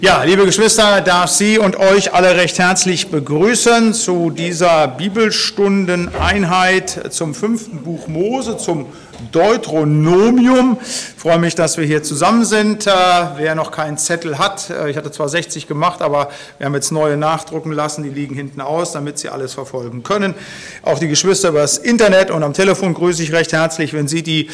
Ja, liebe Geschwister, darf Sie und euch alle recht herzlich begrüßen zu dieser Bibelstundeneinheit zum 5. Buch Mose, zum Deuteronomium. Ich freue mich, dass wir hier zusammen sind. Wer noch keinen Zettel hat, ich hatte zwar 60 gemacht, aber wir haben jetzt neue nachdrucken lassen, die liegen hinten aus, damit Sie alles verfolgen können. Auch die Geschwister über das Internet und am Telefon grüße ich recht herzlich. Wenn Sie die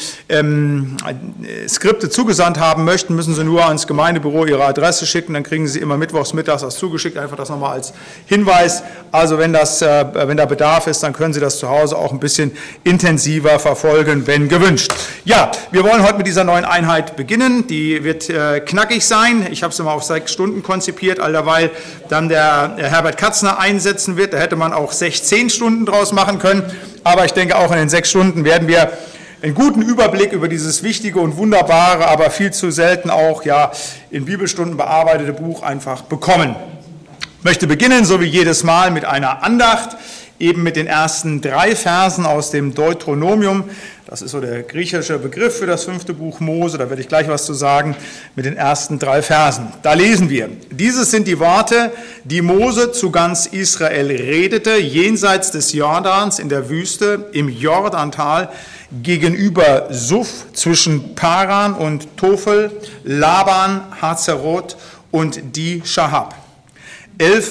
Skripte zugesandt haben möchten, müssen Sie nur ans Gemeindebüro Ihre Adresse schicken, dann kriegen Sie immer mittwochs mittags das zugeschickt, einfach das nochmal als Hinweis. Also wenn da Bedarf ist, dann können Sie das zu Hause auch ein bisschen intensiver verfolgen, wenn gewünscht. Ja, wir wollen heute mit dieser neuen Einheit beginnen. Die wird knackig sein. Ich habe es immer auf 6 Stunden konzipiert, alderweil dann der Herbert Katzner einsetzen wird. Da hätte man auch 16 Stunden draus machen können. Aber ich denke, auch in den 6 Stunden werden wir einen guten Überblick über dieses wichtige und wunderbare, aber viel zu selten auch in Bibelstunden bearbeitete Buch einfach bekommen. Ich möchte beginnen, so wie jedes Mal, mit einer Andacht, eben mit den ersten 3 Versen aus dem Deuteronomium. Das ist so der griechische Begriff für das 5. Buch Mose, da werde ich gleich was zu sagen, mit den ersten 3 Versen. Da lesen wir: Dieses sind die Worte, die Mose zu ganz Israel redete, jenseits des Jordans in der Wüste, im Jordantal, gegenüber Suf, zwischen Paran und Tophel, Laban, Hazeroth und die Schahab. 11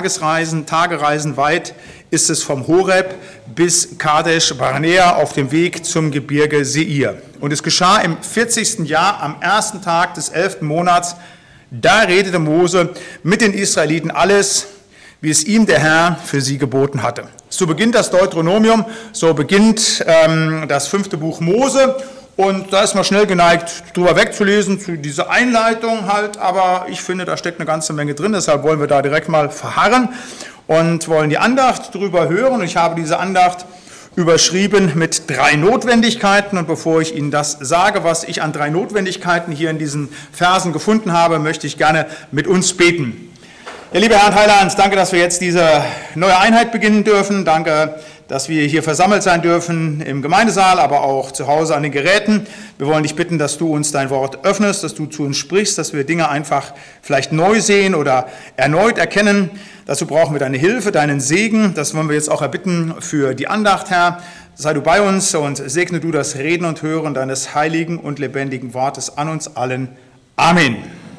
Tagereisen weit ist es vom Horeb bis Kadesh Barnea auf dem Weg zum Gebirge Seir. Und es geschah im 40. Jahr, am 1. Tag des 11. Monats, da redete Mose mit den Israeliten alles, wie es ihm der Herr für sie geboten hatte. So beginnt das Deuteronomium, so beginnt das 5. Buch Mose. Und da ist man schnell geneigt, drüber wegzulesen, zu dieser Einleitung halt. Aber ich finde, da steckt eine ganze Menge drin, deshalb wollen wir da direkt mal verharren und wollen die Andacht drüber hören. Und ich habe diese Andacht überschrieben mit 3 Notwendigkeiten. Und bevor ich Ihnen das sage, was ich an 3 Notwendigkeiten hier in diesen Versen gefunden habe, möchte ich gerne mit uns beten. Ja, lieber Herr Heiland, danke, dass wir jetzt diese neue Einheit beginnen dürfen. Danke, dass wir hier versammelt sein dürfen im Gemeindesaal, aber auch zu Hause an den Geräten. Wir wollen dich bitten, dass du uns dein Wort öffnest, dass du zu uns sprichst, dass wir Dinge einfach vielleicht neu sehen oder erneut erkennen. Dazu brauchen wir deine Hilfe, deinen Segen. Das wollen wir jetzt auch erbitten für die Andacht, Herr. Sei du bei uns und segne du das Reden und Hören deines heiligen und lebendigen Wortes an uns allen. Amen.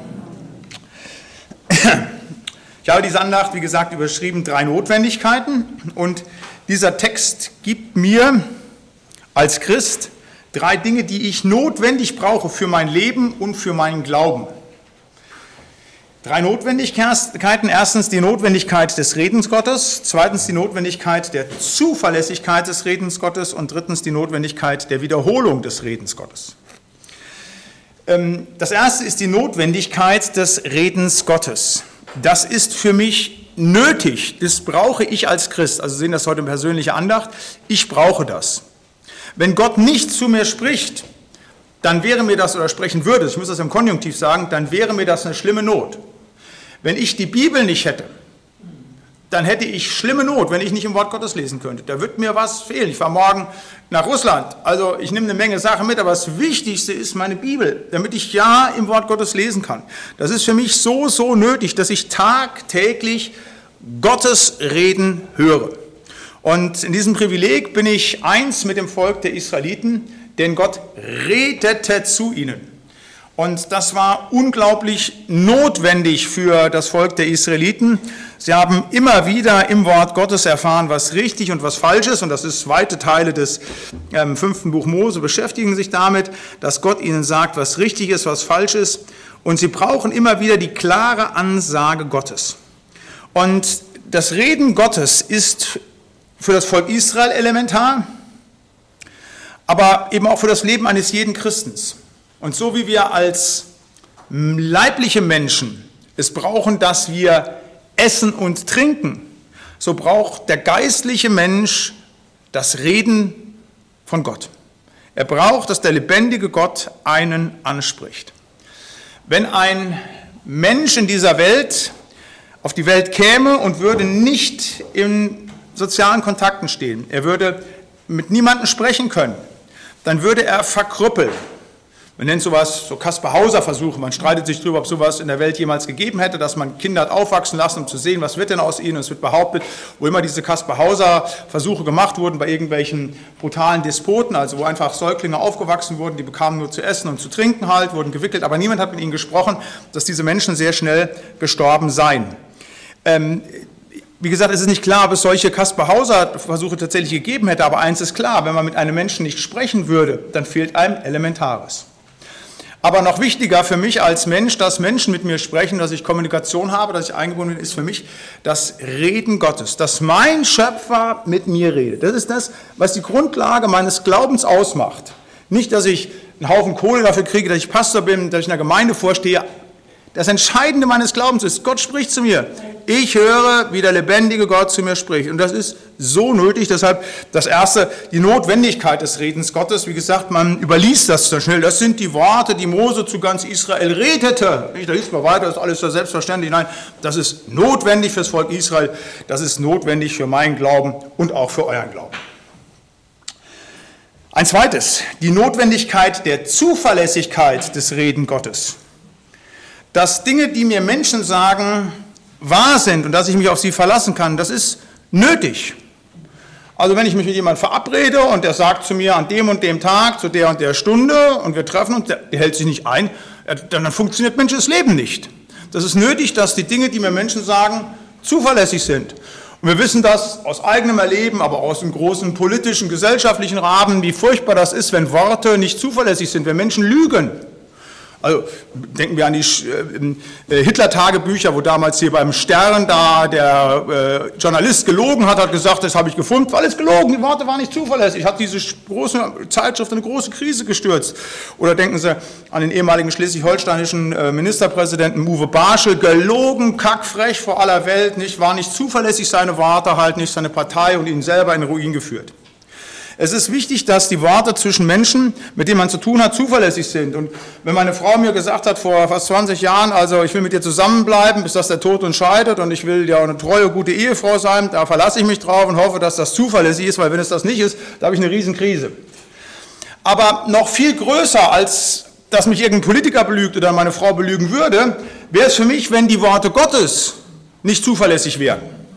Ich habe diese Andacht, wie gesagt, überschrieben 3 Notwendigkeiten, und dieser Text gibt mir als Christ 3 Dinge, die ich notwendig brauche für mein Leben und für meinen Glauben. 3 Notwendigkeiten: Erstens die Notwendigkeit des Redens Gottes, zweitens die Notwendigkeit der Zuverlässigkeit des Redens Gottes und drittens die Notwendigkeit der Wiederholung des Redens Gottes. Das erste ist die Notwendigkeit des Redens Gottes. Das ist für mich nötig, das brauche ich als Christ. Also Sie sehen das heute in persönlicher Andacht, ich brauche das. Wenn Gott nicht zu mir spricht, dann wäre mir das, oder sprechen würde, ich muss das im Konjunktiv sagen, dann wäre mir das eine schlimme Not. Wenn ich die Bibel nicht hätte, dann hätte ich schlimme Not, wenn ich nicht im Wort Gottes lesen könnte. Da wird mir was fehlen. Ich fahre morgen nach Russland, also ich nehme eine Menge Sachen mit, aber das Wichtigste ist meine Bibel, damit ich im Wort Gottes lesen kann. Das ist für mich so nötig, dass ich tagtäglich Gottes Reden höre. Und in diesem Privileg bin ich eins mit dem Volk der Israeliten, denn Gott redete zu ihnen. Und das war unglaublich notwendig für das Volk der Israeliten. Sie haben immer wieder im Wort Gottes erfahren, was richtig und was falsch ist. Und das ist, weite Teile des 5. Buch Mose beschäftigen sich damit, dass Gott ihnen sagt, was richtig ist, was falsch ist. Und sie brauchen immer wieder die klare Ansage Gottes. Und das Reden Gottes ist für das Volk Israel elementar, aber eben auch für das Leben eines jeden Christens. Und so wie wir als leibliche Menschen es brauchen, dass wir essen und trinken, so braucht der geistliche Mensch das Reden von Gott. Er braucht, dass der lebendige Gott einen anspricht. Wenn ein Mensch in dieser Welt auf die Welt käme und würde nicht in sozialen Kontakten stehen, er würde mit niemandem sprechen können, dann würde er verkrüppeln. Man nennt sowas so Kaspar-Hauser-Versuche. Man streitet sich darüber, ob sowas in der Welt jemals gegeben hätte, dass man Kinder hat aufwachsen lassen, um zu sehen, was wird denn aus ihnen. Und es wird behauptet, wo immer diese Kaspar-Hauser-Versuche gemacht wurden, bei irgendwelchen brutalen Despoten, also wo einfach Säuglinge aufgewachsen wurden, die bekamen nur zu essen und zu trinken halt, wurden gewickelt, aber niemand hat mit ihnen gesprochen, dass diese Menschen sehr schnell gestorben seien. Wie gesagt, es ist nicht klar, ob es solche Kaspar-Hauser-Versuche tatsächlich gegeben hätte, aber eins ist klar, wenn man mit einem Menschen nicht sprechen würde, dann fehlt einem Elementares. Aber noch wichtiger für mich als Mensch, dass Menschen mit mir sprechen, dass ich Kommunikation habe, dass ich eingebunden bin, ist für mich das Reden Gottes, dass mein Schöpfer mit mir redet. Das ist das, was die Grundlage meines Glaubens ausmacht. Nicht, dass ich einen Haufen Kohle dafür kriege, dass ich Pastor bin, dass ich in einer Gemeinde vorstehe. Das Entscheidende meines Glaubens ist, Gott spricht zu mir. Ich höre, wie der lebendige Gott zu mir spricht. Und das ist so nötig. Deshalb das Erste, die Notwendigkeit des Redens Gottes. Wie gesagt, man überliest das so schnell. Das sind die Worte, die Mose zu ganz Israel redete. Da liest man weiter, das ist alles so selbstverständlich. Nein, das ist notwendig fürs Volk Israel. Das ist notwendig für meinen Glauben und auch für euren Glauben. Ein zweites, die Notwendigkeit der Zuverlässigkeit des Reden Gottes. Dass Dinge, die mir Menschen sagen, wahr sind und dass ich mich auf sie verlassen kann, das ist nötig. Also wenn ich mich mit jemandem verabrede und der sagt zu mir an dem und dem Tag, zu der und der Stunde und wir treffen uns, der hält sich nicht ein, dann funktioniert menschliches Leben nicht. Das ist nötig, dass die Dinge, die mir Menschen sagen, zuverlässig sind. Und wir wissen das aus eigenem Erleben, aber aus dem großen politischen, gesellschaftlichen Rahmen, wie furchtbar das ist, wenn Worte nicht zuverlässig sind, wenn Menschen lügen. Also denken wir an die Hitler-Tagebücher, wo damals hier beim Stern da der Journalist gelogen hat gesagt, das habe ich gefunden, war alles gelogen, die Worte waren nicht zuverlässig, hat diese große Zeitschrift in eine große Krise gestürzt. Oder denken Sie an den ehemaligen schleswig-holsteinischen Ministerpräsidenten Uwe Barschel, gelogen, kackfrech vor aller Welt, nicht, war nicht zuverlässig seine Worte, halt nicht seine Partei und ihn selber in den Ruin geführt. Es ist wichtig, dass die Worte zwischen Menschen, mit denen man zu tun hat, zuverlässig sind. Und wenn meine Frau mir gesagt hat vor fast 20 Jahren, also ich will mit dir zusammenbleiben, bis dass der Tod uns scheidet und ich will ja auch eine treue, gute Ehefrau sein, da verlasse ich mich drauf und hoffe, dass das zuverlässig ist, weil wenn es das nicht ist, da habe ich eine Riesenkrise. Aber noch viel größer, als dass mich irgendein Politiker belügt oder meine Frau belügen würde, wäre es für mich, wenn die Worte Gottes nicht zuverlässig wären.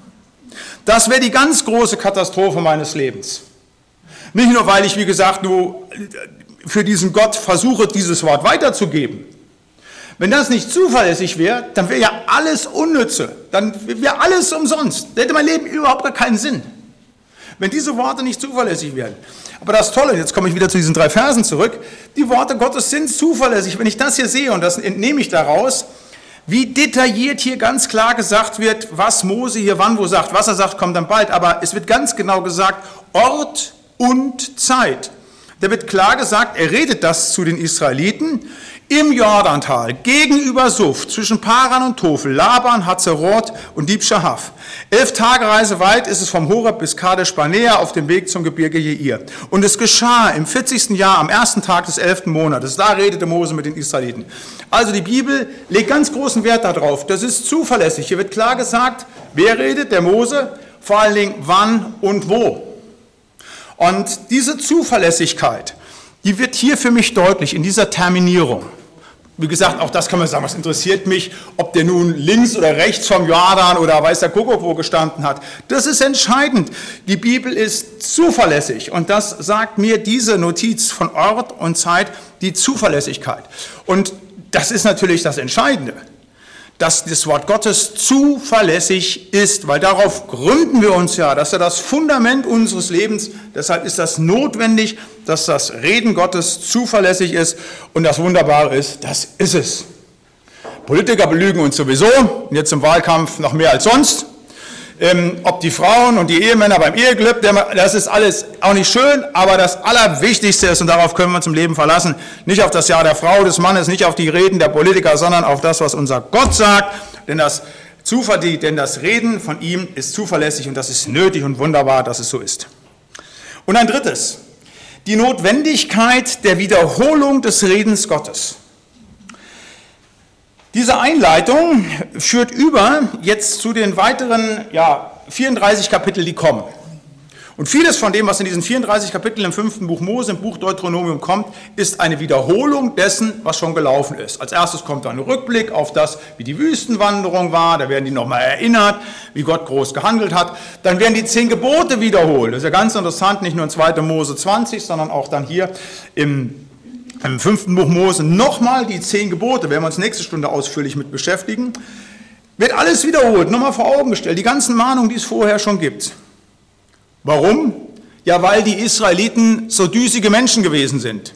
Das wäre die ganz große Katastrophe meines Lebens. Nicht nur, weil ich, wie gesagt, nur für diesen Gott versuche, dieses Wort weiterzugeben. Wenn das nicht zuverlässig wäre, dann wäre ja alles unnütze, dann wäre alles umsonst. Da hätte mein Leben überhaupt gar keinen Sinn, wenn diese Worte nicht zuverlässig wären. Aber das Tolle, jetzt komme ich wieder zu diesen 3 Versen zurück, die Worte Gottes sind zuverlässig. Wenn ich das hier sehe, und das entnehme ich daraus, wie detailliert hier ganz klar gesagt wird, was Mose hier wann wo sagt. Was er sagt, kommt dann bald, aber es wird ganz genau gesagt, Ort und Zeit. Da wird klar gesagt, er redet das zu den Israeliten im Jordantal, gegenüber Suf, zwischen Paran und Tofel, Laban, Hazeroth und Dibschahaf. 11 Tagereise weit ist es vom Horeb bis Kadesh Barnea auf dem Weg zum Gebirge Jeir. Und es geschah im 40. Jahr, am 1. Tag des 11. Monates. Da redete Mose mit den Israeliten. Also die Bibel legt ganz großen Wert darauf. Das ist zuverlässig. Hier wird klar gesagt, wer redet? Der Mose. Vor allen Dingen wann und wo. Und diese Zuverlässigkeit, die wird hier für mich deutlich in dieser Terminierung. Wie gesagt, auch das kann man sagen, was interessiert mich, ob der nun links oder rechts vom Jordan oder weiß der Kuckuck wo gestanden hat. Das ist entscheidend. Die Bibel ist zuverlässig und das sagt mir diese Notiz von Ort und Zeit, die Zuverlässigkeit. Und das ist natürlich das Entscheidende, dass das Wort Gottes zuverlässig ist, weil darauf gründen wir uns ja, das ist ja das Fundament unseres Lebens, deshalb ist das notwendig, dass das Reden Gottes zuverlässig ist und das Wunderbare ist, das ist es. Politiker belügen uns sowieso, jetzt im Wahlkampf noch mehr als sonst. Ob die Frauen und die Ehemänner beim Eheglück, das ist alles auch nicht schön, aber das Allerwichtigste ist, und darauf können wir uns im Leben verlassen, nicht auf das Ja der Frau, des Mannes, nicht auf die Reden der Politiker, sondern auf das, was unser Gott sagt, denn das Reden von ihm ist zuverlässig und das ist nötig und wunderbar, dass es so ist. Und ein drittes, die Notwendigkeit der Wiederholung des Redens Gottes. Diese Einleitung führt über jetzt zu den weiteren 34 Kapitel, die kommen. Und vieles von dem, was in diesen 34 Kapiteln im 5. Buch Mose, im Buch Deuteronomium kommt, ist eine Wiederholung dessen, was schon gelaufen ist. Als erstes kommt dann ein Rückblick auf das, wie die Wüstenwanderung war. Da werden die nochmal erinnert, wie Gott groß gehandelt hat. Dann werden die 10 Gebote wiederholt. Das ist ja ganz interessant, nicht nur in 2. Mose 20, sondern auch dann hier im 5. Buch Mose nochmal die 10 Gebote. Werden wir uns nächste Stunde ausführlich mit beschäftigen. Wird alles wiederholt, nochmal vor Augen gestellt. Die ganzen Mahnungen, die es vorher schon gibt. Warum? Ja, weil die Israeliten so düsige Menschen gewesen sind.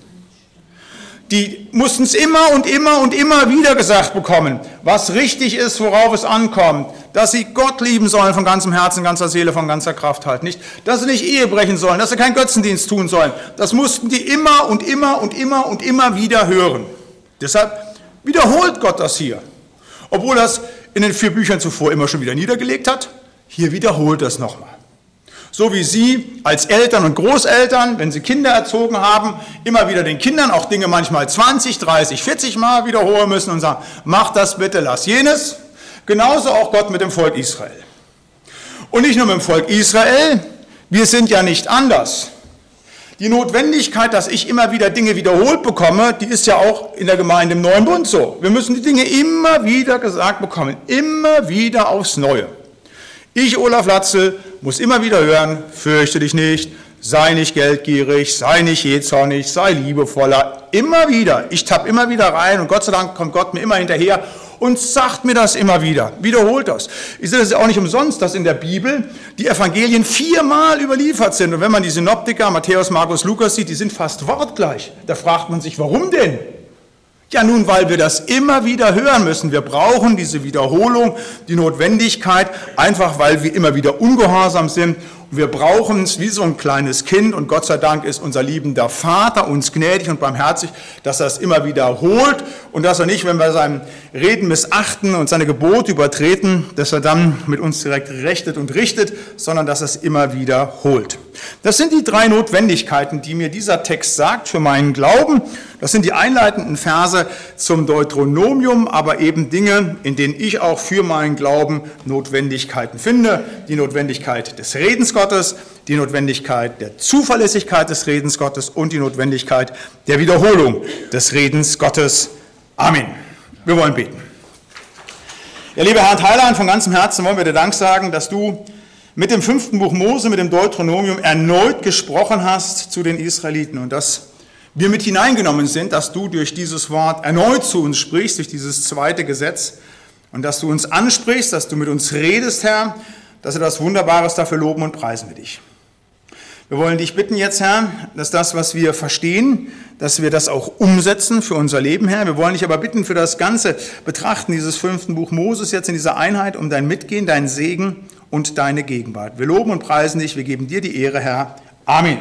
Die mussten es immer und immer und immer wieder gesagt bekommen, was richtig ist, worauf es ankommt, dass sie Gott lieben sollen von ganzem Herzen, ganzer Seele, von ganzer Kraft halt nicht, dass sie nicht Ehe brechen sollen, dass sie keinen Götzendienst tun sollen. Das mussten die immer und immer und immer und immer wieder hören. Deshalb wiederholt Gott das hier, obwohl er es in den 4 Büchern zuvor immer schon wieder niedergelegt hat. Hier wiederholt er es nochmal. So wie Sie als Eltern und Großeltern, wenn Sie Kinder erzogen haben, immer wieder den Kindern auch Dinge manchmal 20, 30, 40 Mal wiederholen müssen und sagen, mach das bitte, lass jenes. Genauso auch Gott mit dem Volk Israel. Und nicht nur mit dem Volk Israel, wir sind ja nicht anders. Die Notwendigkeit, dass ich immer wieder Dinge wiederholt bekomme, die ist ja auch in der Gemeinde im Neuen Bund so. Wir müssen die Dinge immer wieder gesagt bekommen, immer wieder aufs Neue. Ich, Olaf Latzel, muss immer wieder hören, fürchte dich nicht, sei nicht geldgierig, sei nicht jähzornig, sei liebevoller. Immer wieder. Ich tapp immer wieder rein und Gott sei Dank kommt Gott mir immer hinterher und sagt mir das immer wieder, wiederholt das. Ich sehe das ja auch nicht umsonst, dass in der Bibel die Evangelien 4-mal überliefert sind. Und wenn man die Synoptiker, Matthäus, Markus, Lukas sieht, die sind fast wortgleich. Da fragt man sich, warum denn? Ja nun, weil wir das immer wieder hören müssen. Wir brauchen diese Wiederholung, die Notwendigkeit, einfach weil wir immer wieder ungehorsam sind. Und wir brauchen es wie so ein kleines Kind und Gott sei Dank ist unser liebender Vater uns gnädig und barmherzig, dass er es immer wiederholt und dass er nicht, wenn wir sein Reden missachten und seine Gebote übertreten, dass er dann mit uns direkt rechtet und richtet, sondern dass er es immer wiederholt. Das sind die 3 Notwendigkeiten, die mir dieser Text sagt für meinen Glauben. Das sind die einleitenden Verse zum Deuteronomium, aber eben Dinge, in denen ich auch für meinen Glauben Notwendigkeiten finde. Die Notwendigkeit des Redens Gottes, die Notwendigkeit der Zuverlässigkeit des Redens Gottes und die Notwendigkeit der Wiederholung des Redens Gottes. Amen. Wir wollen beten. Ja, lieber Herr Theiland, von ganzem Herzen wollen wir dir Dank sagen, dass du mit dem 5. Buch Mose, mit dem Deuteronomium erneut gesprochen hast zu den Israeliten und dass wir mit hineingenommen sind, dass du durch dieses Wort erneut zu uns sprichst, durch dieses 2. Gesetz und dass du uns ansprichst, dass du mit uns redest, Herr, dass wir das Wunderbares dafür loben und preisen wir dich. Wir wollen dich bitten jetzt, Herr, dass das, was wir verstehen, dass wir das auch umsetzen für unser Leben, Herr. Wir wollen dich aber bitten für das ganze Betrachten dieses 5. Buch Moses jetzt in dieser Einheit um dein Mitgehen, deinen Segen und deine Gegenwart. Wir loben und preisen dich, wir geben dir die Ehre, Herr. Amen.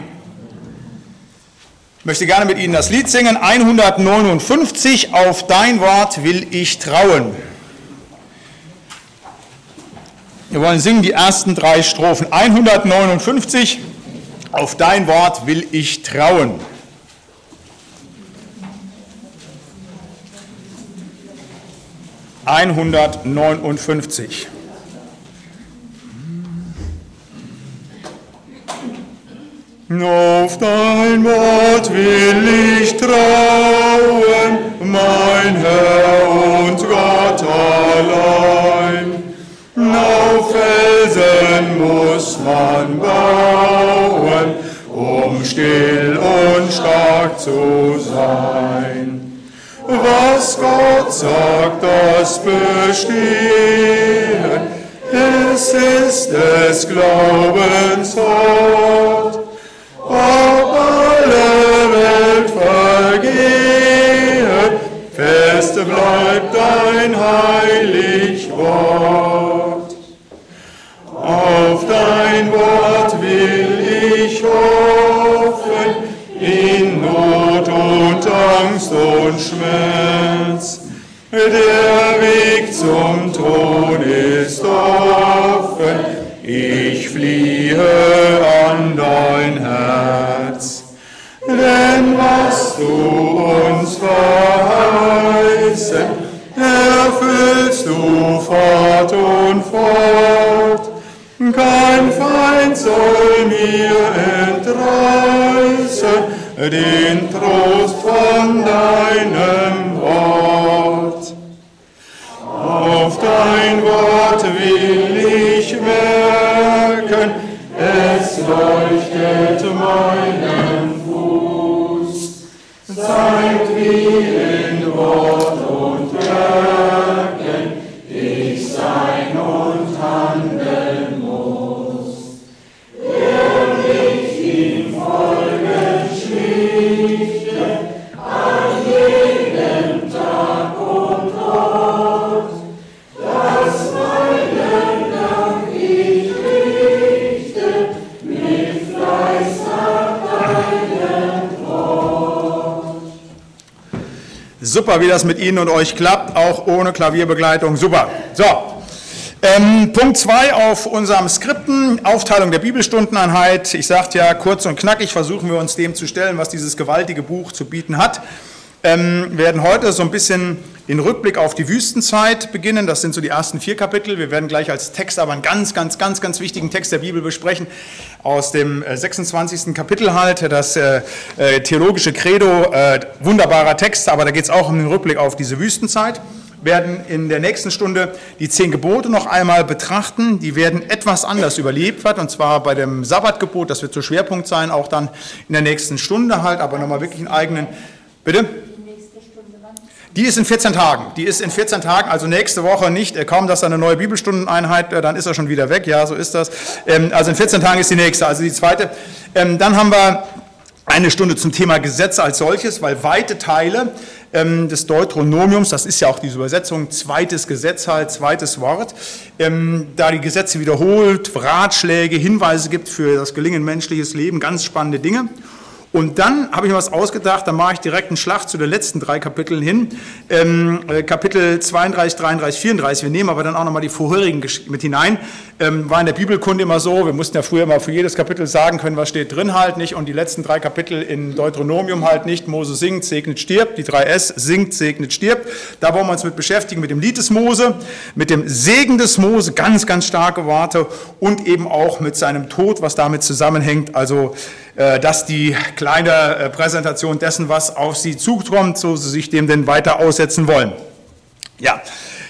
Ich möchte gerne mit Ihnen das Lied singen, 159, auf dein Wort will ich trauen. Wir wollen singen die ersten 3 Strophen. 159, auf dein Wort will ich trauen. ...159. Auf dein Wort will ich trauen, mein Herr und Gott allein. Auf Felsen muss man bauen, um still und stark zu sein. Was Gott sagt, das besteht, es ist des Glaubens Wort. Ob alle Welt vergehe, fest bleibt dein heilig Wort. Auf dein Wort will ich hoffen, in Not und Angst und Schmerz. Der Weg zum Thron ist offen, ich fliehe an dein Herz. Denn was du uns verheißen, erfüllst du fort und fort. Kein Feind soll mir entreißen den Trost von deinem Wort. Auf dein Wort will ich merken, es leuchtet meinen Fuß, zeigt wie in Wort und Werken ich sein und handeln muss. Wer nicht ihm folgen schlichte, an jedem Tag und Ort, dass meinen Dank ich richte, mit Fleiß nach deinem Wort. Super, wie das mit Ihnen und euch klappt, auch ohne Klavierbegleitung, super. So, Punkt 2 auf unserem Skripten, Aufteilung der Bibelstundeneinheit. Ich sagte ja, kurz und knackig versuchen wir uns dem zu stellen, was dieses gewaltige Buch zu bieten hat. Wir werden heute so ein bisschen den Rückblick auf die Wüstenzeit beginnen. Das sind so die ersten 4 Kapitel. Wir werden gleich als Text aber einen ganz wichtigen Text der Bibel besprechen. Aus dem 26. Kapitel halt, das theologische Credo, wunderbarer Text, aber da geht es auch um den Rückblick auf diese Wüstenzeit. Wir werden in der nächsten Stunde die 10 Gebote noch einmal betrachten. Die werden etwas anders überliefert, und zwar bei dem Sabbatgebot. Das wird so Schwerpunkt sein, auch dann in der nächsten Stunde halt, aber nochmal wirklich einen eigenen... Bitte? Die ist in 14 Tagen. Die ist in 14 Tagen, also nächste Woche nicht. Kaum, dass da eine neue Bibelstundeneinheit, dann ist er schon wieder weg. Ja, so ist das. Also in 14 Tagen ist die nächste, also die zweite. Dann haben wir eine Stunde zum Thema Gesetz als solches, weil weite Teile des Deuteronomiums, das ist ja auch diese Übersetzung, zweites Gesetz halt, zweites Wort, da die Gesetze wiederholt, Ratschläge, Hinweise gibt für das Gelingen menschliches Leben, ganz spannende Dinge. Und dann habe ich mir was ausgedacht, da mache ich direkt einen Schlag zu den letzten 3 Kapiteln hin, Kapitel 32, 33, 34, wir nehmen aber dann auch nochmal die vorherigen mit hinein, war in der Bibelkunde immer so, wir mussten ja früher mal für jedes Kapitel sagen können, was steht drin halt nicht, und die letzten 3 Kapitel in Deuteronomium halt nicht, Mose singt, segnet, stirbt, die 3 S, singt, segnet, stirbt, da wollen wir uns mit beschäftigen, mit dem Lied des Mose, mit dem Segen des Mose, ganz starke Worte, und eben auch mit seinem Tod, was damit zusammenhängt, also dass die kleine Präsentation dessen, was auf Sie zukommt, so Sie sich dem denn weiter aussetzen wollen. Ja,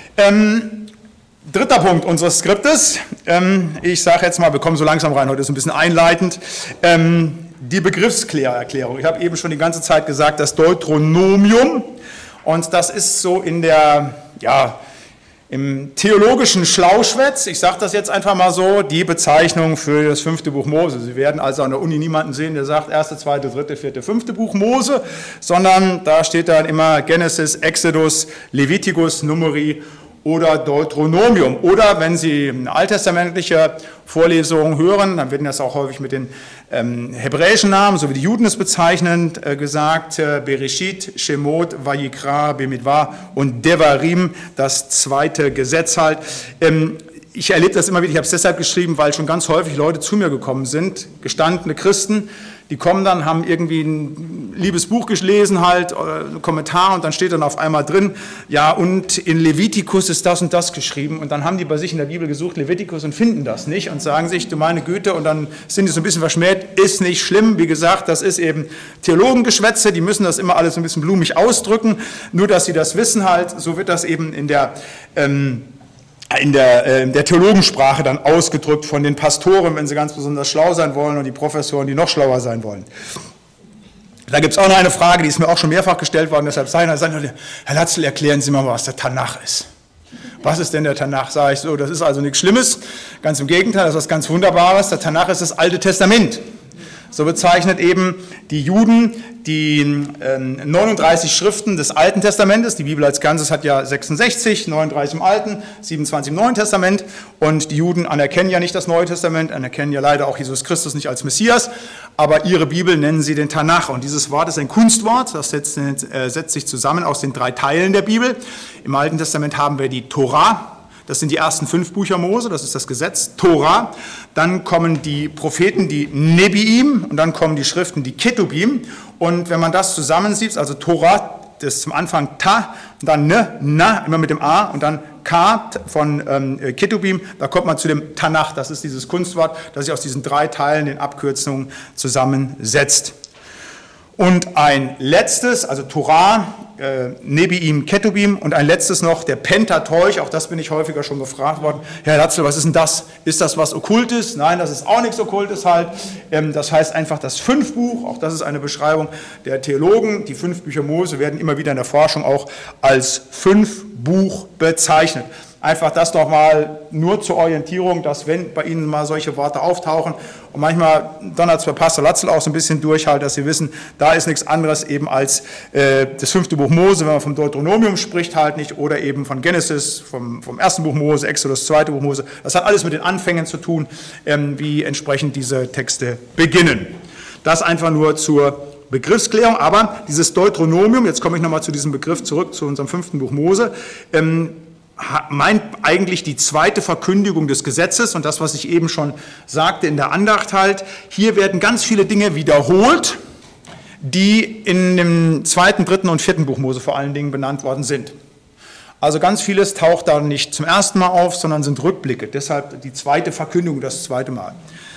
3. Punkt unseres Skriptes, ich sage jetzt mal, wir kommen so langsam rein, heute ist ein bisschen einleitend, die Begriffsklärerklärung. Ich habe eben schon die ganze Zeit gesagt, das Deuteronomium, und das ist so in der, ja, im theologischen Schlauschwätz, ich sage das jetzt einfach mal so, die Bezeichnung für das 5. Buch Mose. Sie werden also an der Uni niemanden sehen, der sagt 1., 2., 3., 4., 5. Buch Mose, sondern da steht dann immer Genesis, Exodus, Levitikus, Numeri oder Deuteronomium. Oder wenn Sie eine alttestamentliche Vorlesung hören, dann werden das auch häufig mit den hebräischen Namen, so wie die Juden es bezeichnen, gesagt, Bereshit, Shemot, Vayikra, Bemidbar und Devarim, das 2. Gesetz halt. Ich erlebe das immer wieder, ich habe es deshalb geschrieben, weil schon ganz häufig Leute zu mir gekommen sind, gestandene Christen, die kommen dann, haben irgendwie ein liebes Buch gelesen halt, einen Kommentar, und dann steht dann auf einmal drin, ja, und in Levitikus ist das und das geschrieben, und dann haben die bei sich in der Bibel gesucht, Levitikus, und finden das nicht und sagen sich, du meine Güte, und dann sind die so ein bisschen verschmäht, ist nicht schlimm, wie gesagt, das ist eben Theologengeschwätze, die müssen das immer alles ein bisschen blumig ausdrücken, nur dass sie das wissen halt, so wird das eben in der Theologensprache dann ausgedrückt von den Pastoren, wenn sie ganz besonders schlau sein wollen, und die Professoren, die noch schlauer sein wollen. Da gibt es auch noch eine Frage, die ist mir auch schon mehrfach gestellt worden, deshalb sagen Herr Latzel, erklären Sie mal, was der Tanach ist. Was ist denn der Tanach? Sage ich so, das ist also nichts Schlimmes, ganz im Gegenteil, das ist was ganz Wunderbares. Der Tanach ist das Alte Testament. So bezeichnet eben die Juden die 39 Schriften des Alten Testamentes. Die Bibel als Ganzes hat ja 66, 39 im Alten, 27 im Neuen Testament. Und die Juden anerkennen ja nicht das Neue Testament, anerkennen ja leider auch Jesus Christus nicht als Messias. Aber ihre Bibel nennen sie den Tanach. Und dieses Wort ist ein Kunstwort, das setzt sich zusammen aus den 3 Teilen der Bibel. Im Alten Testament haben wir die Torah. Das sind die ersten 5 Bücher Mose, das ist das Gesetz, Torah. Dann kommen die Propheten, die Nebiim, und dann kommen die Schriften, die Ketubim. Und wenn man das zusammensieht, also Torah, das ist zum Anfang Ta, und dann Ne, Na, immer mit dem A, und dann K von Ketubim, da kommt man zu dem Tanach, das ist dieses Kunstwort, das sich aus diesen 3 Teilen, den Abkürzungen, zusammensetzt. Und ein letztes, also Torah, Nebiim, Ketubim und ein letztes noch, der Pentateuch, auch das bin ich häufiger schon gefragt worden. Herr Latzel, was ist denn das? Ist das was Okkultes? Nein, das ist auch nichts Okkultes halt. Das heißt einfach das 5 Buch, auch das ist eine Beschreibung der Theologen. Die 5 Bücher Mose werden immer wieder in der Forschung auch als 5 Buch bezeichnet. Einfach das doch mal nur zur Orientierung, dass wenn bei Ihnen mal solche Worte auftauchen und manchmal donnert es bei Pastor Latzel auch so ein bisschen durch, halt, dass Sie wissen, da ist nichts anderes eben als das 5. Buch Mose, wenn man vom Deuteronomium spricht halt nicht, oder eben von Genesis, vom 1. Buch Mose, Exodus, 2. Buch Mose. Das hat alles mit den Anfängen zu tun, wie entsprechend diese Texte beginnen. Das einfach nur zur Begriffsklärung, aber dieses Deuteronomium, jetzt komme ich nochmal zu diesem Begriff zurück, zu unserem 5. Buch Mose, meint eigentlich die zweite Verkündigung des Gesetzes und das, was ich eben schon sagte in der Andacht halt. Hier werden ganz viele Dinge wiederholt, die in dem 2., 3. und 4. Buch Mose vor allen Dingen benannt worden sind. Also ganz vieles taucht da nicht zum ersten Mal auf, sondern sind Rückblicke. Deshalb die zweite Verkündigung, das zweite Mal.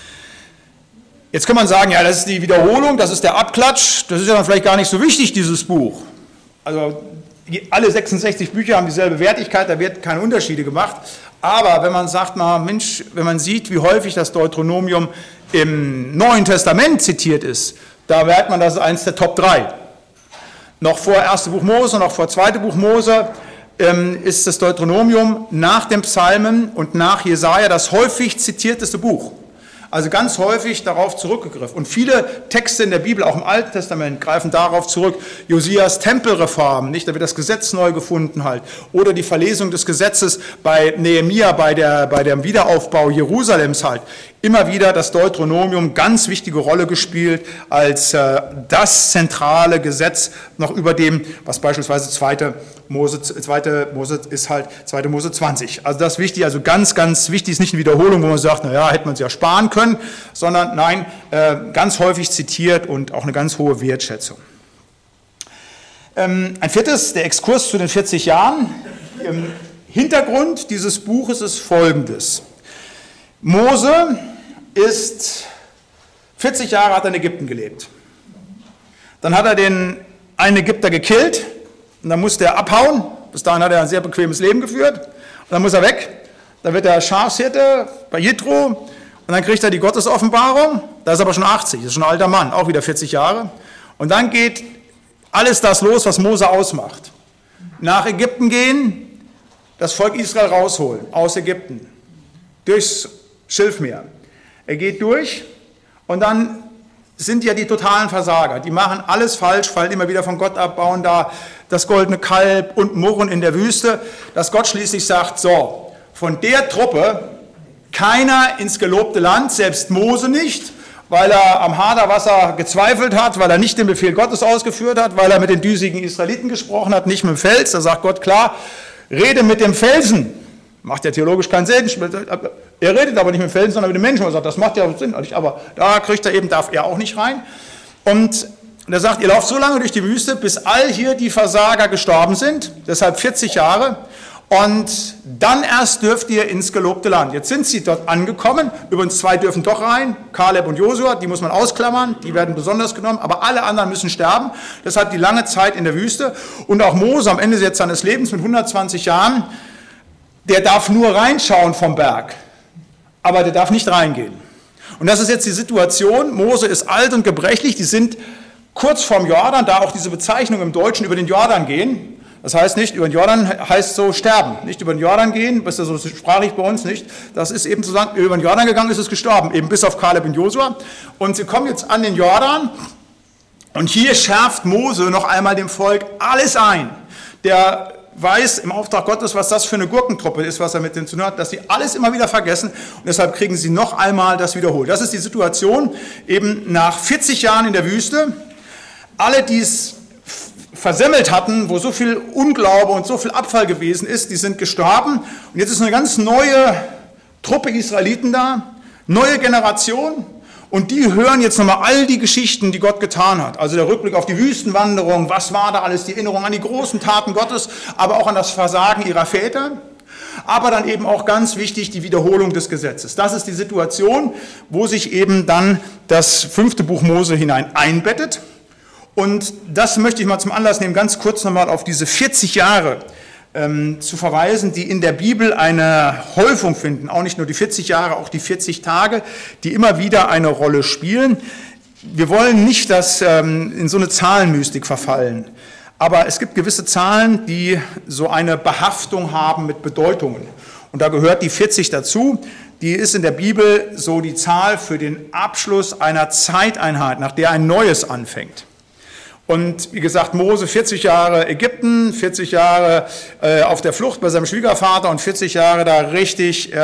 Jetzt kann man sagen, ja, das ist die Wiederholung, das ist der Abklatsch, das ist ja dann vielleicht gar nicht so wichtig, dieses Buch. Also alle 66 Bücher haben dieselbe Wertigkeit, da wird keine Unterschiede gemacht. Aber wenn man sagt, na Mensch, wenn man sieht, wie häufig das Deuteronomium im Neuen Testament zitiert ist, da merkt man, das ist eins der Top 3. Noch vor 1. Buch Mose, noch vor 2. Buch Mose ist das Deuteronomium nach den Psalmen und nach Jesaja das häufig zitierteste Buch. Also ganz häufig darauf zurückgegriffen. Und viele Texte in der Bibel, auch im Alten Testament, greifen darauf zurück. Josias Tempelreform, nicht? Da wird das Gesetz neu gefunden halt. Oder die Verlesung des Gesetzes bei Nehemia, bei dem Wiederaufbau Jerusalems halt. Immer wieder das Deuteronomium ganz wichtige Rolle gespielt als das zentrale Gesetz noch über dem, was beispielsweise 2. Mose ist halt 2. Mose 20. Also das ist wichtig, also ganz, ganz wichtig ist nicht eine Wiederholung, wo man sagt, naja, hätte man es ja sparen können, sondern nein, ganz häufig zitiert und auch eine ganz hohe Wertschätzung. Ein viertes, der Exkurs zu den 40 Jahren. Hintergrund dieses Buches ist folgendes. Mose ist 40 Jahre hat er in Ägypten gelebt. Dann hat er einen Ägypter gekillt und dann musste er abhauen. Bis dahin hat er ein sehr bequemes Leben geführt. Und dann muss er weg. Dann wird er Schafshirte bei Jethro und dann kriegt er die Gottesoffenbarung. Da ist aber schon 80, das ist schon ein alter Mann, auch wieder 40 Jahre. Und dann geht alles das los, was Mose ausmacht. Nach Ägypten gehen, das Volk Israel rausholen aus Ägypten, durchs Schilfmeer. Er geht durch und dann sind ja die totalen Versager. Die machen alles falsch, fallen immer wieder von Gott ab, bauen da das goldene Kalb und murren in der Wüste, dass Gott schließlich sagt, so, von der Truppe keiner ins gelobte Land, selbst Mose nicht, weil er am Haderwasser gezweifelt hat, weil er nicht den Befehl Gottes ausgeführt hat, weil er mit den düsigen Israeliten gesprochen hat, nicht mit dem Fels. Da sagt Gott, klar, rede mit dem Felsen. Macht ja theologisch keinen Sinn. Er redet aber nicht mit dem Felsen, sondern mit dem Menschen. Er sagt, das macht ja Sinn. Aber da darf er auch nicht rein. Und er sagt, ihr lauft so lange durch die Wüste, bis all hier die Versager gestorben sind. Deshalb 40 Jahre. Und dann erst dürft ihr ins gelobte Land. Jetzt sind sie dort angekommen. Übrigens 2 dürfen doch rein. Kaleb und Josua, die muss man ausklammern. Die werden besonders genommen. Aber alle anderen müssen sterben. Deshalb die lange Zeit in der Wüste. Und auch Mose am Ende jetzt seines Lebens mit 120 Jahren, der darf nur reinschauen vom Berg, aber der darf nicht reingehen. Und das ist jetzt die Situation, Mose ist alt und gebrechlich, die sind kurz vorm Jordan, da auch diese Bezeichnung im Deutschen über den Jordan gehen. Das heißt nicht, über den Jordan heißt so sterben, nicht über den Jordan gehen, das ist ja so sprachlich bei uns nicht. Das ist eben zu sagen, über den Jordan gegangen ist es gestorben, eben bis auf Kaleb und Josua. Und sie kommen jetzt an den Jordan und hier schärft Mose noch einmal dem Volk alles ein. Der weiß im Auftrag Gottes, was das für eine Gurkentruppe ist, was er mit denen zu tun hat, dass sie alles immer wieder vergessen und deshalb kriegen sie noch einmal das wiederholt. Das ist die Situation eben nach 40 Jahren in der Wüste. Alle, die es versemmelt hatten, wo so viel Unglaube und so viel Abfall gewesen ist, die sind gestorben und jetzt ist eine ganz neue Truppe Israeliten da, neue Generation. Und die hören jetzt nochmal all die Geschichten, die Gott getan hat. Also der Rückblick auf die Wüstenwanderung, was war da alles, die Erinnerung an die großen Taten Gottes, aber auch an das Versagen ihrer Väter. aber dann eben auch ganz wichtig die Wiederholung des Gesetzes. Das ist die Situation, wo sich eben dann das 5. Buch Mose hinein einbettet. Und das möchte ich mal zum Anlass nehmen, ganz kurz nochmal auf diese 40 Jahre zu verweisen, die in der Bibel eine Häufung finden. Auch nicht nur die 40 Jahre, auch die 40 Tage, die immer wieder eine Rolle spielen. Wir wollen nicht in so eine Zahlenmystik verfallen. Aber es gibt gewisse Zahlen, die so eine Behaftung haben mit Bedeutungen. Und da gehört die 40 dazu. Die ist in der Bibel so die Zahl für den Abschluss einer Zeiteinheit, nach der ein Neues anfängt. Und wie gesagt, Mose 40 Jahre Ägypten, 40 Jahre auf der Flucht bei seinem Schwiegervater und 40 Jahre da richtig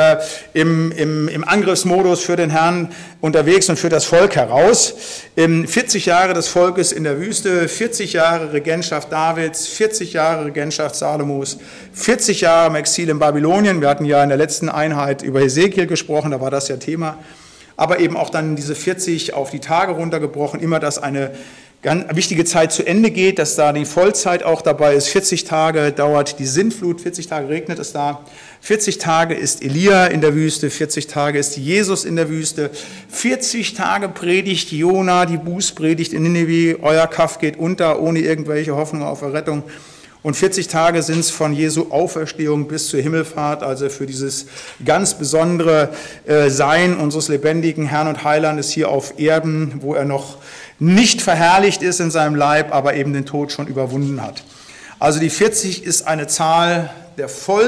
im Angriffsmodus für den Herrn unterwegs und für das Volk heraus. 40 Jahre des Volkes in der Wüste, 40 Jahre Regentschaft Davids, 40 Jahre Regentschaft Salomos, 40 Jahre im Exil in Babylonien. Wir hatten ja in der letzten Einheit über Hesekiel gesprochen, da war das ja Thema. Aber eben auch dann diese 40 auf die Tage runtergebrochen, immer dass eine ganz wichtige Zeit zu Ende geht, dass da die Vollzeit auch dabei ist. 40 Tage dauert die Sintflut, 40 Tage regnet es da. 40 Tage ist Elia in der Wüste, 40 Tage ist Jesus in der Wüste. 40 Tage predigt Jona die Bußpredigt in Nineveh. Euer Kaff geht unter, ohne irgendwelche Hoffnung auf Errettung. Und 40 Tage sind es von Jesu Auferstehung bis zur Himmelfahrt, also für dieses ganz besondere Sein unseres lebendigen Herrn und Heilandes hier auf Erden, wo er noch nicht verherrlicht ist in seinem Leib, aber eben den Tod schon überwunden hat. Also die 40 ist eine Zahl der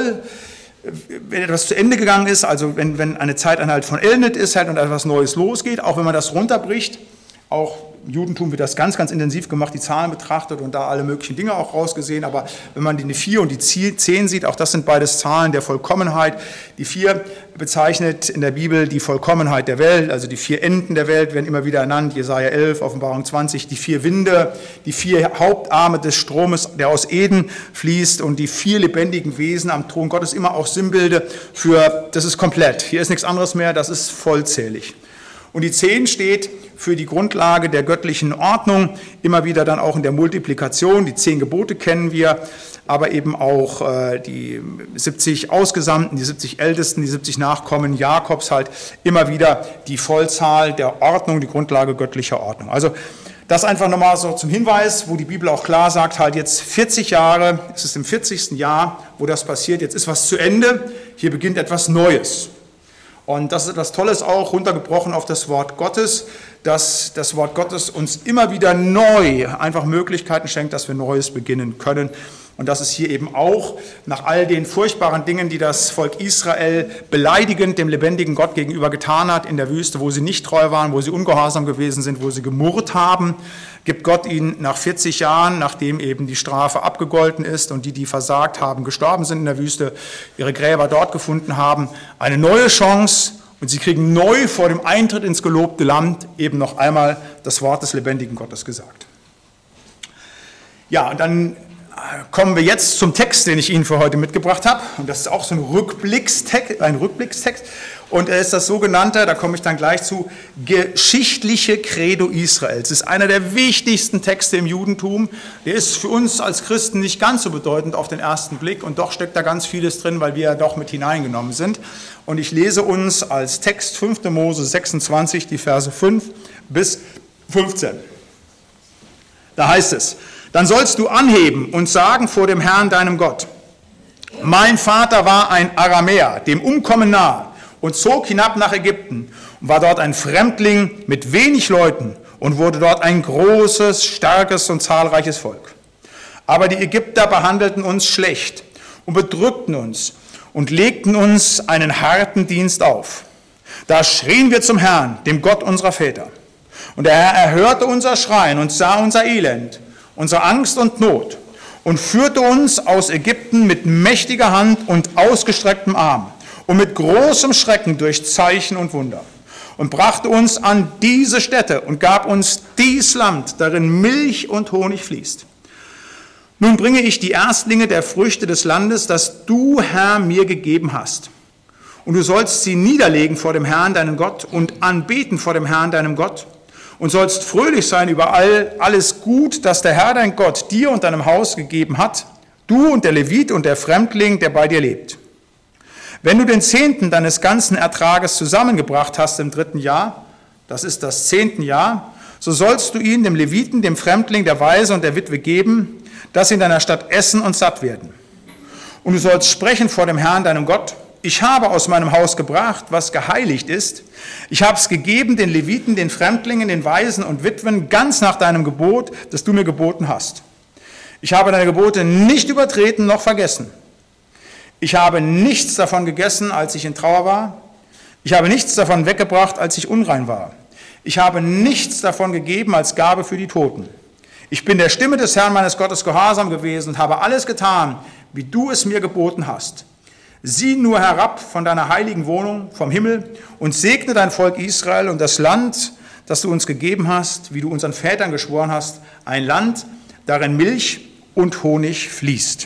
wenn etwas zu Ende gegangen ist, also wenn eine Zeiteinheit vollendet ist halt und etwas Neues losgeht, auch wenn man das runterbricht, auch im Judentum wird das ganz, ganz intensiv gemacht, die Zahlen betrachtet und da alle möglichen Dinge auch rausgesehen. Aber wenn man die 4 und die 10 sieht, auch das sind beides Zahlen der Vollkommenheit. Die 4 bezeichnet in der Bibel die Vollkommenheit der Welt, also die 4 Enden der Welt werden immer wieder ernannt, Jesaja 11, Offenbarung 20, die 4 Winde, die 4 Hauptarme des Stromes, der aus Eden fließt und die 4 lebendigen Wesen am Thron Gottes, immer auch Sinnbilde für, das ist komplett, hier ist nichts anderes mehr, das ist vollzählig. Und die 10 steht für die Grundlage der göttlichen Ordnung, immer wieder dann auch in der Multiplikation. Die 10 Gebote kennen wir, aber eben auch die 70 Ausgesandten, die 70 Ältesten, die 70 Nachkommen Jakobs halt, immer wieder die Vollzahl der Ordnung, die Grundlage göttlicher Ordnung. Also das einfach nochmal so zum Hinweis, wo die Bibel auch klar sagt, halt jetzt 40 Jahre, es ist im 40. Jahr, wo das passiert, jetzt ist was zu Ende, hier beginnt etwas Neues. Und das ist etwas Tolles auch, runtergebrochen auf das Wort Gottes, dass das Wort Gottes uns immer wieder neu einfach Möglichkeiten schenkt, dass wir Neues beginnen können. Und das ist hier eben auch nach all den furchtbaren Dingen, die das Volk Israel beleidigend dem lebendigen Gott gegenüber getan hat in der Wüste, wo sie nicht treu waren, wo sie ungehorsam gewesen sind, wo sie gemurrt haben, gibt Gott ihnen nach 40 Jahren, nachdem eben die Strafe abgegolten ist und die versagt haben, gestorben sind in der Wüste, ihre Gräber dort gefunden haben, eine neue Chance. Und sie kriegen neu vor dem Eintritt ins gelobte Land eben noch einmal das Wort des lebendigen Gottes gesagt. Ja, und dann kommen wir jetzt zum Text, den ich Ihnen für heute mitgebracht habe. Und das ist auch so ein Rückblickstext. Und er ist das sogenannte, da komme ich dann gleich zu, geschichtliche Credo Israels. Das ist einer der wichtigsten Texte im Judentum. Der ist für uns als Christen nicht ganz so bedeutend auf den ersten Blick. Und doch steckt da ganz vieles drin, weil wir ja doch mit hineingenommen sind. Und ich lese uns als Text 5. Mose 26, die Verse 5 bis 15. Da heißt es: Dann sollst du anheben und sagen vor dem Herrn, deinem Gott: Mein Vater war ein Aramäer, dem Umkommen nahe, und zog hinab nach Ägypten und war dort ein Fremdling mit wenig Leuten und wurde dort ein großes, starkes und zahlreiches Volk. Aber die Ägypter behandelten uns schlecht und bedrückten uns und legten uns einen harten Dienst auf. Da schrien wir zum Herrn, dem Gott unserer Väter. Und der Herr erhörte unser Schreien und sah unser Elend, unsere Angst und Not, und führte uns aus Ägypten mit mächtiger Hand und ausgestrecktem Arm und mit großem Schrecken durch Zeichen und Wunder und brachte uns an diese Stätte und gab uns dies Land, darin Milch und Honig fließt. Nun bringe ich die Erstlinge der Früchte des Landes, das du, Herr, mir gegeben hast. Und du sollst sie niederlegen vor dem Herrn, deinem Gott, und anbeten vor dem Herrn, deinem Gott, und sollst fröhlich sein über alles Gut, das der Herr, dein Gott, dir und deinem Haus gegeben hat, du und der Levit und der Fremdling, der bei dir lebt. Wenn du den Zehnten deines ganzen Ertrages zusammengebracht hast im 3. Jahr, das ist das 10. Jahr, so sollst du ihn dem Leviten, dem Fremdling, der Waise und der Witwe geben, dass sie in deiner Stadt essen und satt werden. Und du sollst sprechen vor dem Herrn, deinem Gott: Ich habe aus meinem Haus gebracht, was geheiligt ist. Ich habe es gegeben den Leviten, den Fremdlingen, den Waisen und Witwen, ganz nach deinem Gebot, das du mir geboten hast. Ich habe deine Gebote nicht übertreten noch vergessen. Ich habe nichts davon gegessen, als ich in Trauer war. Ich habe nichts davon weggebracht, als ich unrein war. Ich habe nichts davon gegeben als Gabe für die Toten. Ich bin der Stimme des Herrn meines Gottes gehorsam gewesen und habe alles getan, wie du es mir geboten hast. Sieh nur herab von deiner heiligen Wohnung vom Himmel und segne dein Volk Israel und das Land, das du uns gegeben hast, wie du unseren Vätern geschworen hast, ein Land, darin Milch und Honig fließt.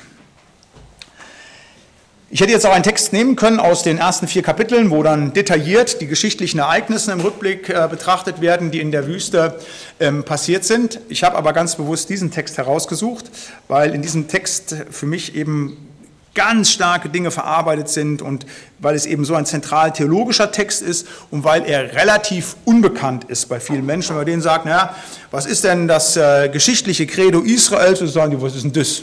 Ich hätte jetzt auch einen Text nehmen können aus den ersten 4 Kapiteln, wo dann detailliert die geschichtlichen Ereignisse im Rückblick betrachtet werden, die in der Wüste passiert sind. Ich habe aber ganz bewusst diesen Text herausgesucht, weil in diesem Text für mich eben ganz starke Dinge verarbeitet sind und weil es eben so ein zentral theologischer Text ist und weil er relativ unbekannt ist bei vielen Menschen. Wenn man denen sagt, naja, was ist denn das geschichtliche Credo Israels, so sagen die, was ist denn das?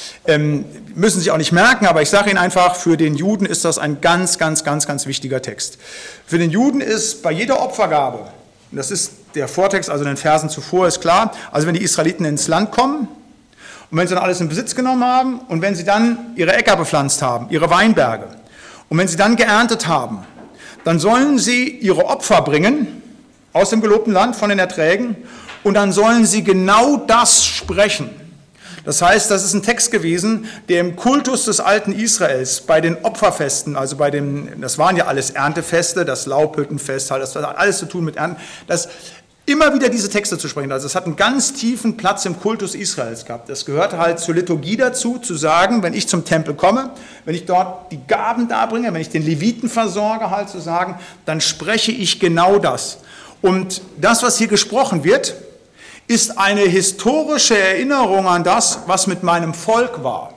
Müssen Sie auch nicht merken, aber ich sage Ihnen einfach, für den Juden ist das ein ganz, ganz, ganz, ganz wichtiger Text. Für den Juden ist bei jeder Opfergabe, und das ist der Vortext, also in den Versen zuvor, ist klar, also wenn die Israeliten ins Land kommen und wenn sie dann alles in Besitz genommen haben und wenn sie dann ihre Äcker bepflanzt haben, ihre Weinberge und wenn sie dann geerntet haben, dann sollen sie ihre Opfer bringen aus dem gelobten Land von den Erträgen und dann sollen sie genau das sprechen. Das heißt, das ist ein Text gewesen, der im Kultus des alten Israels bei den Opferfesten, also das waren ja alles Erntefeste, das Laubhüttenfest, das hat alles zu tun mit Ernten, dass immer wieder diese Texte zu sprechen. Also es hat einen ganz tiefen Platz im Kultus Israels gehabt. Das gehörte halt zur Liturgie dazu, zu sagen, wenn ich zum Tempel komme, wenn ich dort die Gaben darbringe, wenn ich den Leviten versorge, halt zu sagen, dann spreche ich genau das. Und das, was hier gesprochen wird, ist eine historische Erinnerung an das, was mit meinem Volk war.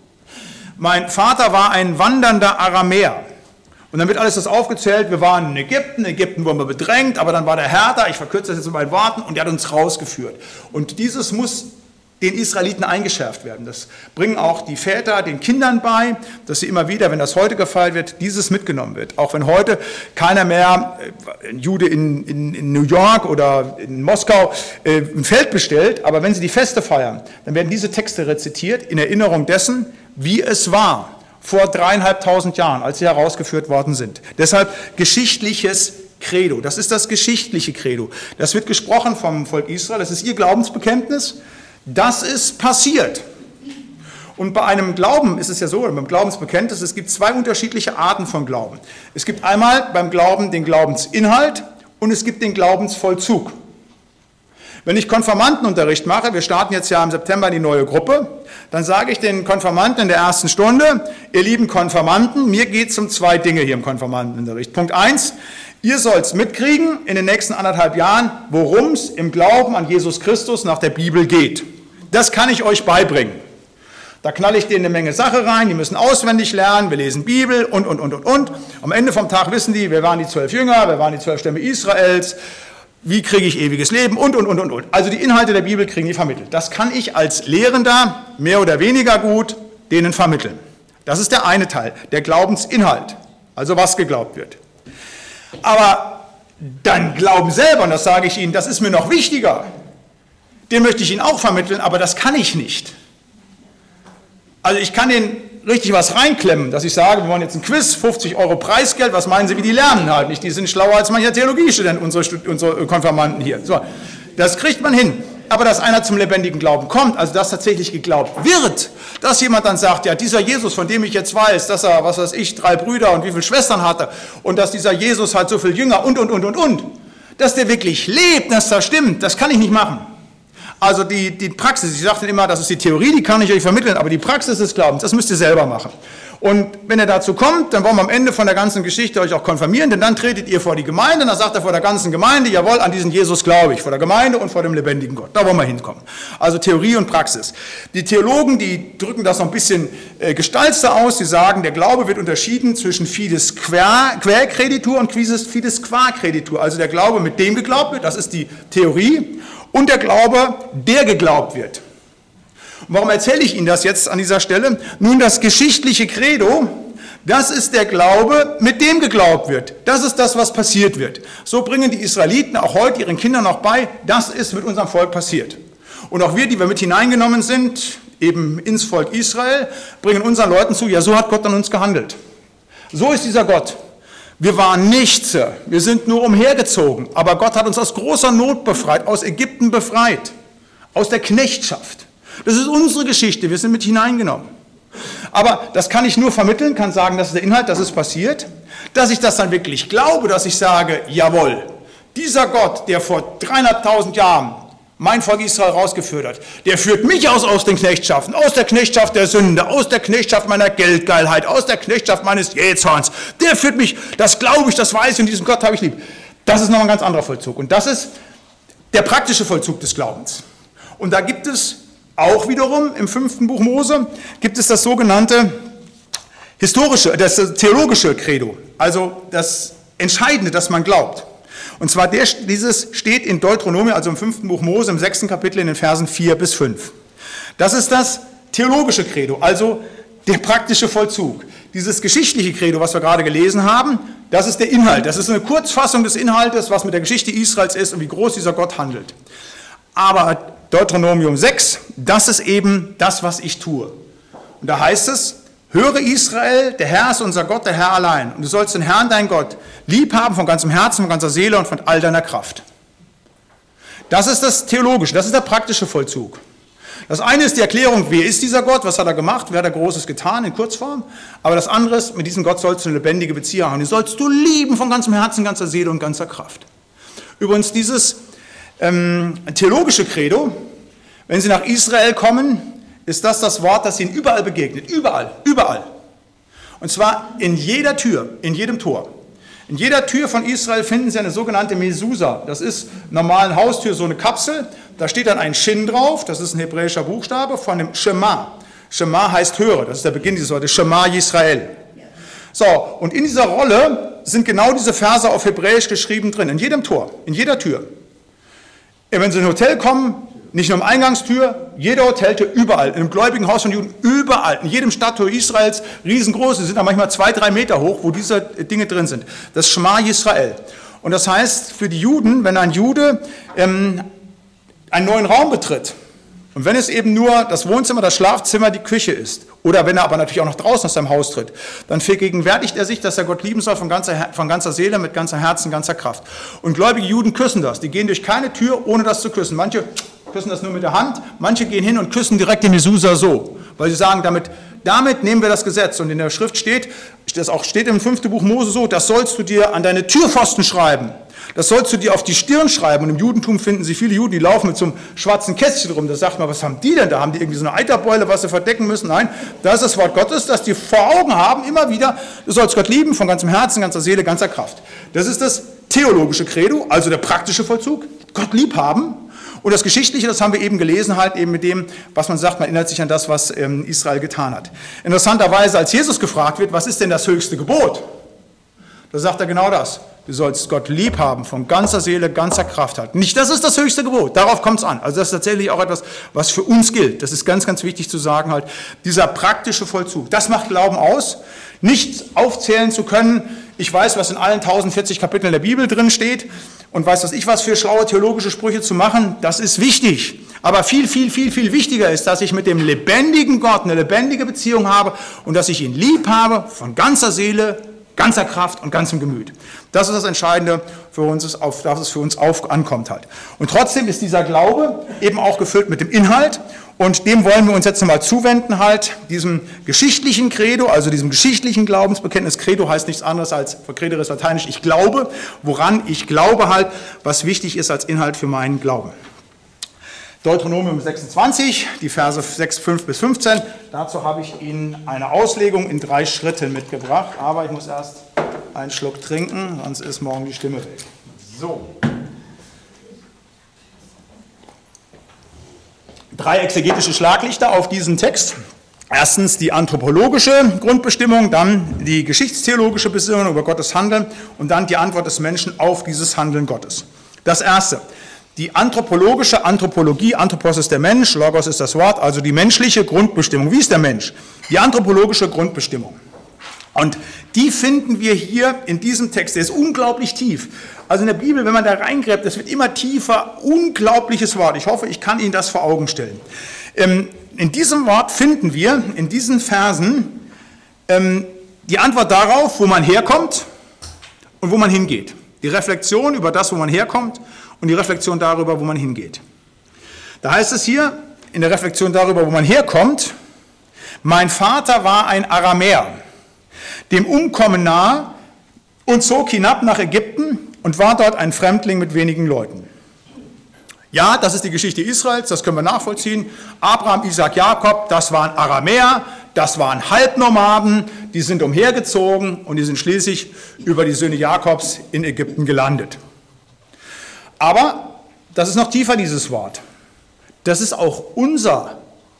Mein Vater war ein wandernder Aramäer. Und dann wird alles das aufgezählt, wir waren in Ägypten wurden wir bedrängt, aber dann war der Herr da, ich verkürze das jetzt in meinen Worten, und der hat uns rausgeführt. Und dieses muss den Israeliten eingeschärft werden. Das bringen auch die Väter den Kindern bei, dass sie immer wieder, wenn das heute gefeiert wird, dieses mitgenommen wird. Auch wenn heute keiner mehr, ein Jude in New York oder in Moskau, ein Feld bestellt, aber wenn sie die Feste feiern, dann werden diese Texte rezitiert in Erinnerung dessen, wie es war vor 3.500 Jahren, als sie herausgeführt worden sind. Deshalb geschichtliches Credo. Das ist das geschichtliche Credo. Das wird gesprochen vom Volk Israel, das ist ihr Glaubensbekenntnis. Das ist passiert. Und bei einem Glauben ist es ja so, oder beim Glaubensbekenntnis, es gibt 2 unterschiedliche Arten von Glauben. Es gibt einmal beim Glauben den Glaubensinhalt und es gibt den Glaubensvollzug. Wenn ich Konfirmandenunterricht mache, wir starten jetzt ja im September die neue Gruppe, dann sage ich den Konfirmanden in der ersten Stunde, ihr lieben Konfirmanden, mir geht es um 2 Dinge hier im Konfirmandenunterricht. Punkt 1, ihr sollt mitkriegen in den nächsten 1,5 Jahren, worum es im Glauben an Jesus Christus nach der Bibel geht. Das kann ich euch beibringen. Da knalle ich denen eine Menge Sache rein, die müssen auswendig lernen, wir lesen Bibel und. Am Ende vom Tag wissen die, wer waren die 12 Jünger, wer waren die 12 Stämme Israels, wie kriege ich ewiges Leben und. Also die Inhalte der Bibel kriegen die vermittelt. Das kann ich als Lehrender mehr oder weniger gut denen vermitteln. Das ist der eine Teil, der Glaubensinhalt, also was geglaubt wird. Aber dann Glauben selber, und das sage ich Ihnen, das ist mir noch wichtiger, den möchte ich Ihnen auch vermitteln, aber das kann ich nicht. Also ich kann denen richtig was reinklemmen, dass ich sage, wir wollen jetzt ein Quiz, 50 € Preisgeld, was meinen Sie, wie die lernen halt nicht? Die sind schlauer als mancher Theologiestudent, unsere Konfirmanden hier. So, das kriegt man hin. Aber dass einer zum lebendigen Glauben kommt, also dass tatsächlich geglaubt wird, dass jemand dann sagt, ja, dieser Jesus, von dem ich jetzt weiß, dass er, was weiß ich, 3 Brüder und wie viele Schwestern hatte und dass dieser Jesus halt so viele Jünger und, dass der wirklich lebt, dass das stimmt, das kann ich nicht machen. Also die Praxis, ich sage immer, das ist die Theorie, die kann ich euch vermitteln, aber die Praxis des Glaubens, das müsst ihr selber machen. Und wenn ihr dazu kommt, dann wollen wir am Ende von der ganzen Geschichte euch auch konfirmieren, denn dann tretet ihr vor die Gemeinde und dann sagt er vor der ganzen Gemeinde, jawohl, an diesen Jesus glaube ich, vor der Gemeinde und vor dem lebendigen Gott. Da wollen wir hinkommen. Also Theorie und Praxis. Die Theologen, die drücken das noch ein bisschen gestaltter aus, die sagen, der Glaube wird unterschieden zwischen Fides Quae und Fides qua creditur. Also der Glaube, mit dem geglaubt wird, das ist die Theorie, und der Glaube, der geglaubt wird. Und warum erzähle ich Ihnen das jetzt an dieser Stelle? Nun, das geschichtliche Credo, das ist der Glaube, mit dem geglaubt wird. Das ist das, was passiert wird. So bringen die Israeliten auch heute ihren Kindern noch bei, das ist mit unserem Volk passiert. Und auch wir, die wir mit hineingenommen sind, eben ins Volk Israel, bringen unseren Leuten zu, ja, so hat Gott an uns gehandelt. So ist dieser Gott. Wir waren nichts, wir sind nur umhergezogen, aber Gott hat uns aus großer Not befreit, aus Ägypten befreit, aus der Knechtschaft. Das ist unsere Geschichte, wir sind mit hineingenommen. Aber das kann ich nur vermitteln, kann sagen, das ist der Inhalt, das ist passiert. Dass ich das dann wirklich glaube, dass ich sage, jawohl, dieser Gott, der vor 300.000 Jahren mein Volk Israel rausgeführt hat, der führt mich aus den Knechtschaften, aus der Knechtschaft der Sünde, aus der Knechtschaft meiner Geldgeilheit, aus der Knechtschaft meines Jähzorns. Der führt mich, das glaube ich, das weiß ich und diesen Gott habe ich lieb. Das ist nochmal ein ganz anderer Vollzug. Und das ist der praktische Vollzug des Glaubens. Und da gibt es auch wiederum im 5. Buch Mose, gibt es das sogenannte das theologische Credo, also das Entscheidende, dass man glaubt. Und zwar dieses steht in Deuteronomium, also im 5. Buch Mose, im 6. Kapitel in den Versen 4 bis 5. Das ist das theologische Credo, also der praktische Vollzug. Dieses geschichtliche Credo, was wir gerade gelesen haben, das ist der Inhalt. Das ist eine Kurzfassung des Inhaltes, was mit der Geschichte Israels ist und wie groß dieser Gott handelt. Aber Deuteronomium 6, das ist eben das, was ich tue. Und da heißt es, höre Israel, der Herr ist unser Gott, der Herr allein. Und du sollst den Herrn, dein Gott, lieb haben von ganzem Herzen, von ganzer Seele und von all deiner Kraft. Das ist das Theologische, das ist der praktische Vollzug. Das eine ist die Erklärung, wer ist dieser Gott, was hat er gemacht, wer hat er Großes getan, in Kurzform. Aber das andere ist, mit diesem Gott sollst du eine lebendige Beziehung haben. Den sollst du lieben von ganzem Herzen, ganzer Seele und ganzer Kraft. Übrigens dieses theologische Credo, wenn Sie nach Israel kommen, ist das Wort, das Ihnen überall begegnet. Überall, überall. Und zwar in jeder Tür, in jedem Tor. In jeder Tür von Israel finden Sie eine sogenannte Mesusa. Das ist normal eine Haustür, so eine Kapsel. Da steht dann ein Shin drauf, das ist ein hebräischer Buchstabe, von dem Shema. Shema heißt höre, das ist der Beginn dieses Wortes, Shema Yisrael. So, und in dieser Rolle sind genau diese Verse auf Hebräisch geschrieben drin, in jedem Tor, in jeder Tür. Wenn Sie in ein Hotel kommen, nicht nur im Eingangstür, jede Hoteltür, überall, in einem gläubigen Haus von Juden, überall, in jedem Stadttor Israels, riesengroß, die sind da manchmal 2-3 Meter hoch, wo diese Dinge drin sind. Das Shema Yisrael. Und das heißt für die Juden, wenn ein Jude einen neuen Raum betritt, und wenn es eben nur das Wohnzimmer, das Schlafzimmer, die Küche ist, oder wenn er aber natürlich auch noch draußen aus seinem Haus tritt, dann vergegenwärtigt er sich, dass er Gott lieben soll von ganzer Seele, mit ganzer Herzen, ganzer Kraft. Und gläubige Juden küssen das. Die gehen durch keine Tür, ohne das zu küssen. Manche küssen das nur mit der Hand, manche gehen hin und küssen direkt die Mesusa so, weil sie sagen, damit nehmen wir das Gesetz. Und in der Schrift steht im 5. Buch Mose so, das sollst du dir an deine Türpfosten schreiben. Das sollst du dir auf die Stirn schreiben. Und im Judentum finden Sie viele Juden, die laufen mit so einem schwarzen Kästchen rum. Da sagt man, was haben die denn da? Haben die irgendwie so eine Eiterbeule, was sie verdecken müssen? Nein, das ist das Wort Gottes, das die vor Augen haben, immer wieder. Du sollst Gott lieben, von ganzem Herzen, ganzer Seele, ganzer Kraft. Das ist das theologische Credo, also der praktische Vollzug. Gott lieb haben. Und das Geschichtliche, das haben wir eben gelesen, halt eben mit dem, was man sagt, man erinnert sich an das, was Israel getan hat. Interessanterweise, als Jesus gefragt wird, was ist denn das höchste Gebot? Da sagt er genau das. Du sollst Gott lieb haben, von ganzer Seele, ganzer Kraft halt. Nicht, das ist das höchste Gebot, darauf kommt es an. Also das ist tatsächlich auch etwas, was für uns gilt. Das ist ganz, ganz wichtig zu sagen halt. Dieser praktische Vollzug, das macht Glauben aus. Nicht aufzählen zu können, ich weiß, was in allen 1040 Kapiteln der Bibel drin steht und weiß, was für schlaue theologische Sprüche zu machen, das ist wichtig. Aber viel, viel, viel, viel wichtiger ist, dass ich mit dem lebendigen Gott eine lebendige Beziehung habe und dass ich ihn lieb habe, von ganzer Seele, ganzer Kraft und ganzem Gemüt. Das ist das Entscheidende, dass es für uns ankommt halt. Und trotzdem ist dieser Glaube eben auch gefüllt mit dem Inhalt und dem wollen wir uns jetzt nochmal zuwenden halt, diesem geschichtlichen Credo, also diesem geschichtlichen Glaubensbekenntnis. Credo heißt nichts anderes als, Credere ist lateinisch, ich glaube, woran ich glaube halt, was wichtig ist als Inhalt für meinen Glauben. Deuteronomium 26, die Verse 6, 5 bis 15. Dazu habe ich Ihnen eine Auslegung in 3 Schritten mitgebracht, aber ich muss erst einen Schluck trinken, sonst ist morgen die Stimme weg. So. 3 exegetische Schlaglichter auf diesen Text. Erstens die anthropologische Grundbestimmung, dann die geschichtstheologische Besinnung über Gottes Handeln und dann die Antwort des Menschen auf dieses Handeln Gottes. Das Erste, die anthropologische Anthropologie, Anthropos ist der Mensch, Logos ist das Wort, also die menschliche Grundbestimmung. Wie ist der Mensch? Die anthropologische Grundbestimmung. Und die finden wir hier in diesem Text, der ist unglaublich tief. Also in der Bibel, wenn man da reingräbt, das wird immer tiefer, unglaubliches Wort. Ich hoffe, ich kann Ihnen das vor Augen stellen. In diesem Wort finden wir, in diesen Versen, die Antwort darauf, wo man herkommt und wo man hingeht. Die Reflexion über das, wo man herkommt und die Reflexion darüber, wo man hingeht. Da heißt es hier, in der Reflexion darüber, wo man herkommt, mein Vater war ein Aramäer, dem Umkommen nahe und zog hinab nach Ägypten und war dort ein Fremdling mit wenigen Leuten. Ja, das ist die Geschichte Israels, das können wir nachvollziehen. Abraham, Isaac, Jakob, das waren Aramäer, das waren Halbnomaden, die sind umhergezogen und die sind schließlich über die Söhne Jakobs in Ägypten gelandet. Aber das ist noch tiefer, dieses Wort. Das ist auch unser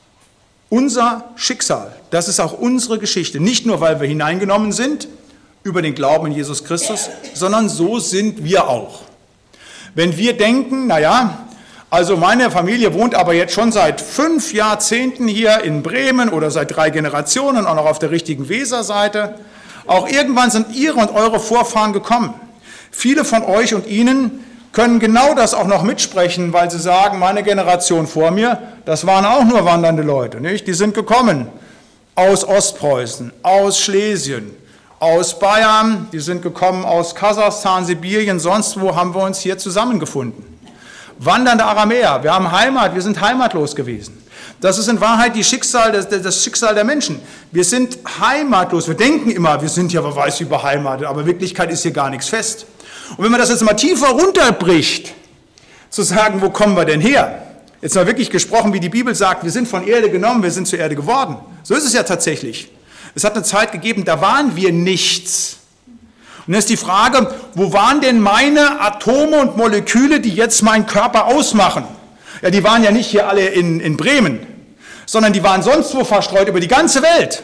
Schicksal, das ist auch unsere Geschichte. Nicht nur, weil wir hineingenommen sind über den Glauben in Jesus Christus, sondern so sind wir auch. Wenn wir denken, naja, also meine Familie wohnt aber jetzt schon seit 5 Jahrzehnten hier in Bremen oder seit 3 Generationen, auch noch auf der richtigen Weserseite. Auch irgendwann sind Ihre und eure Vorfahren gekommen. Viele von euch und Ihnen können genau das auch noch mitsprechen, weil sie sagen, meine Generation vor mir, das waren auch nur wandernde Leute, nicht? Die sind gekommen aus Ostpreußen, aus Schlesien, aus Bayern, die sind gekommen aus Kasachstan, Sibirien, sonst wo haben wir uns hier zusammengefunden. Wandernde Aramäer, wir haben Heimat, wir sind heimatlos gewesen. Das ist in Wahrheit das Schicksal der Menschen. Wir sind heimatlos, wir denken immer, wir sind ja, wer weiß, wie beheimatet, aber in Wirklichkeit ist hier gar nichts fest. Und wenn man das jetzt mal tiefer runterbricht, zu sagen, wo kommen wir denn her? Jetzt mal wirklich gesprochen, wie die Bibel sagt, wir sind von Erde genommen, wir sind zur Erde geworden. So ist es ja tatsächlich. Es hat eine Zeit gegeben, da waren wir nichts. Und dann ist die Frage, wo waren denn meine Atome und Moleküle, die jetzt meinen Körper ausmachen? Ja, die waren ja nicht hier alle in Bremen, sondern die waren sonst wo verstreut über die ganze Welt.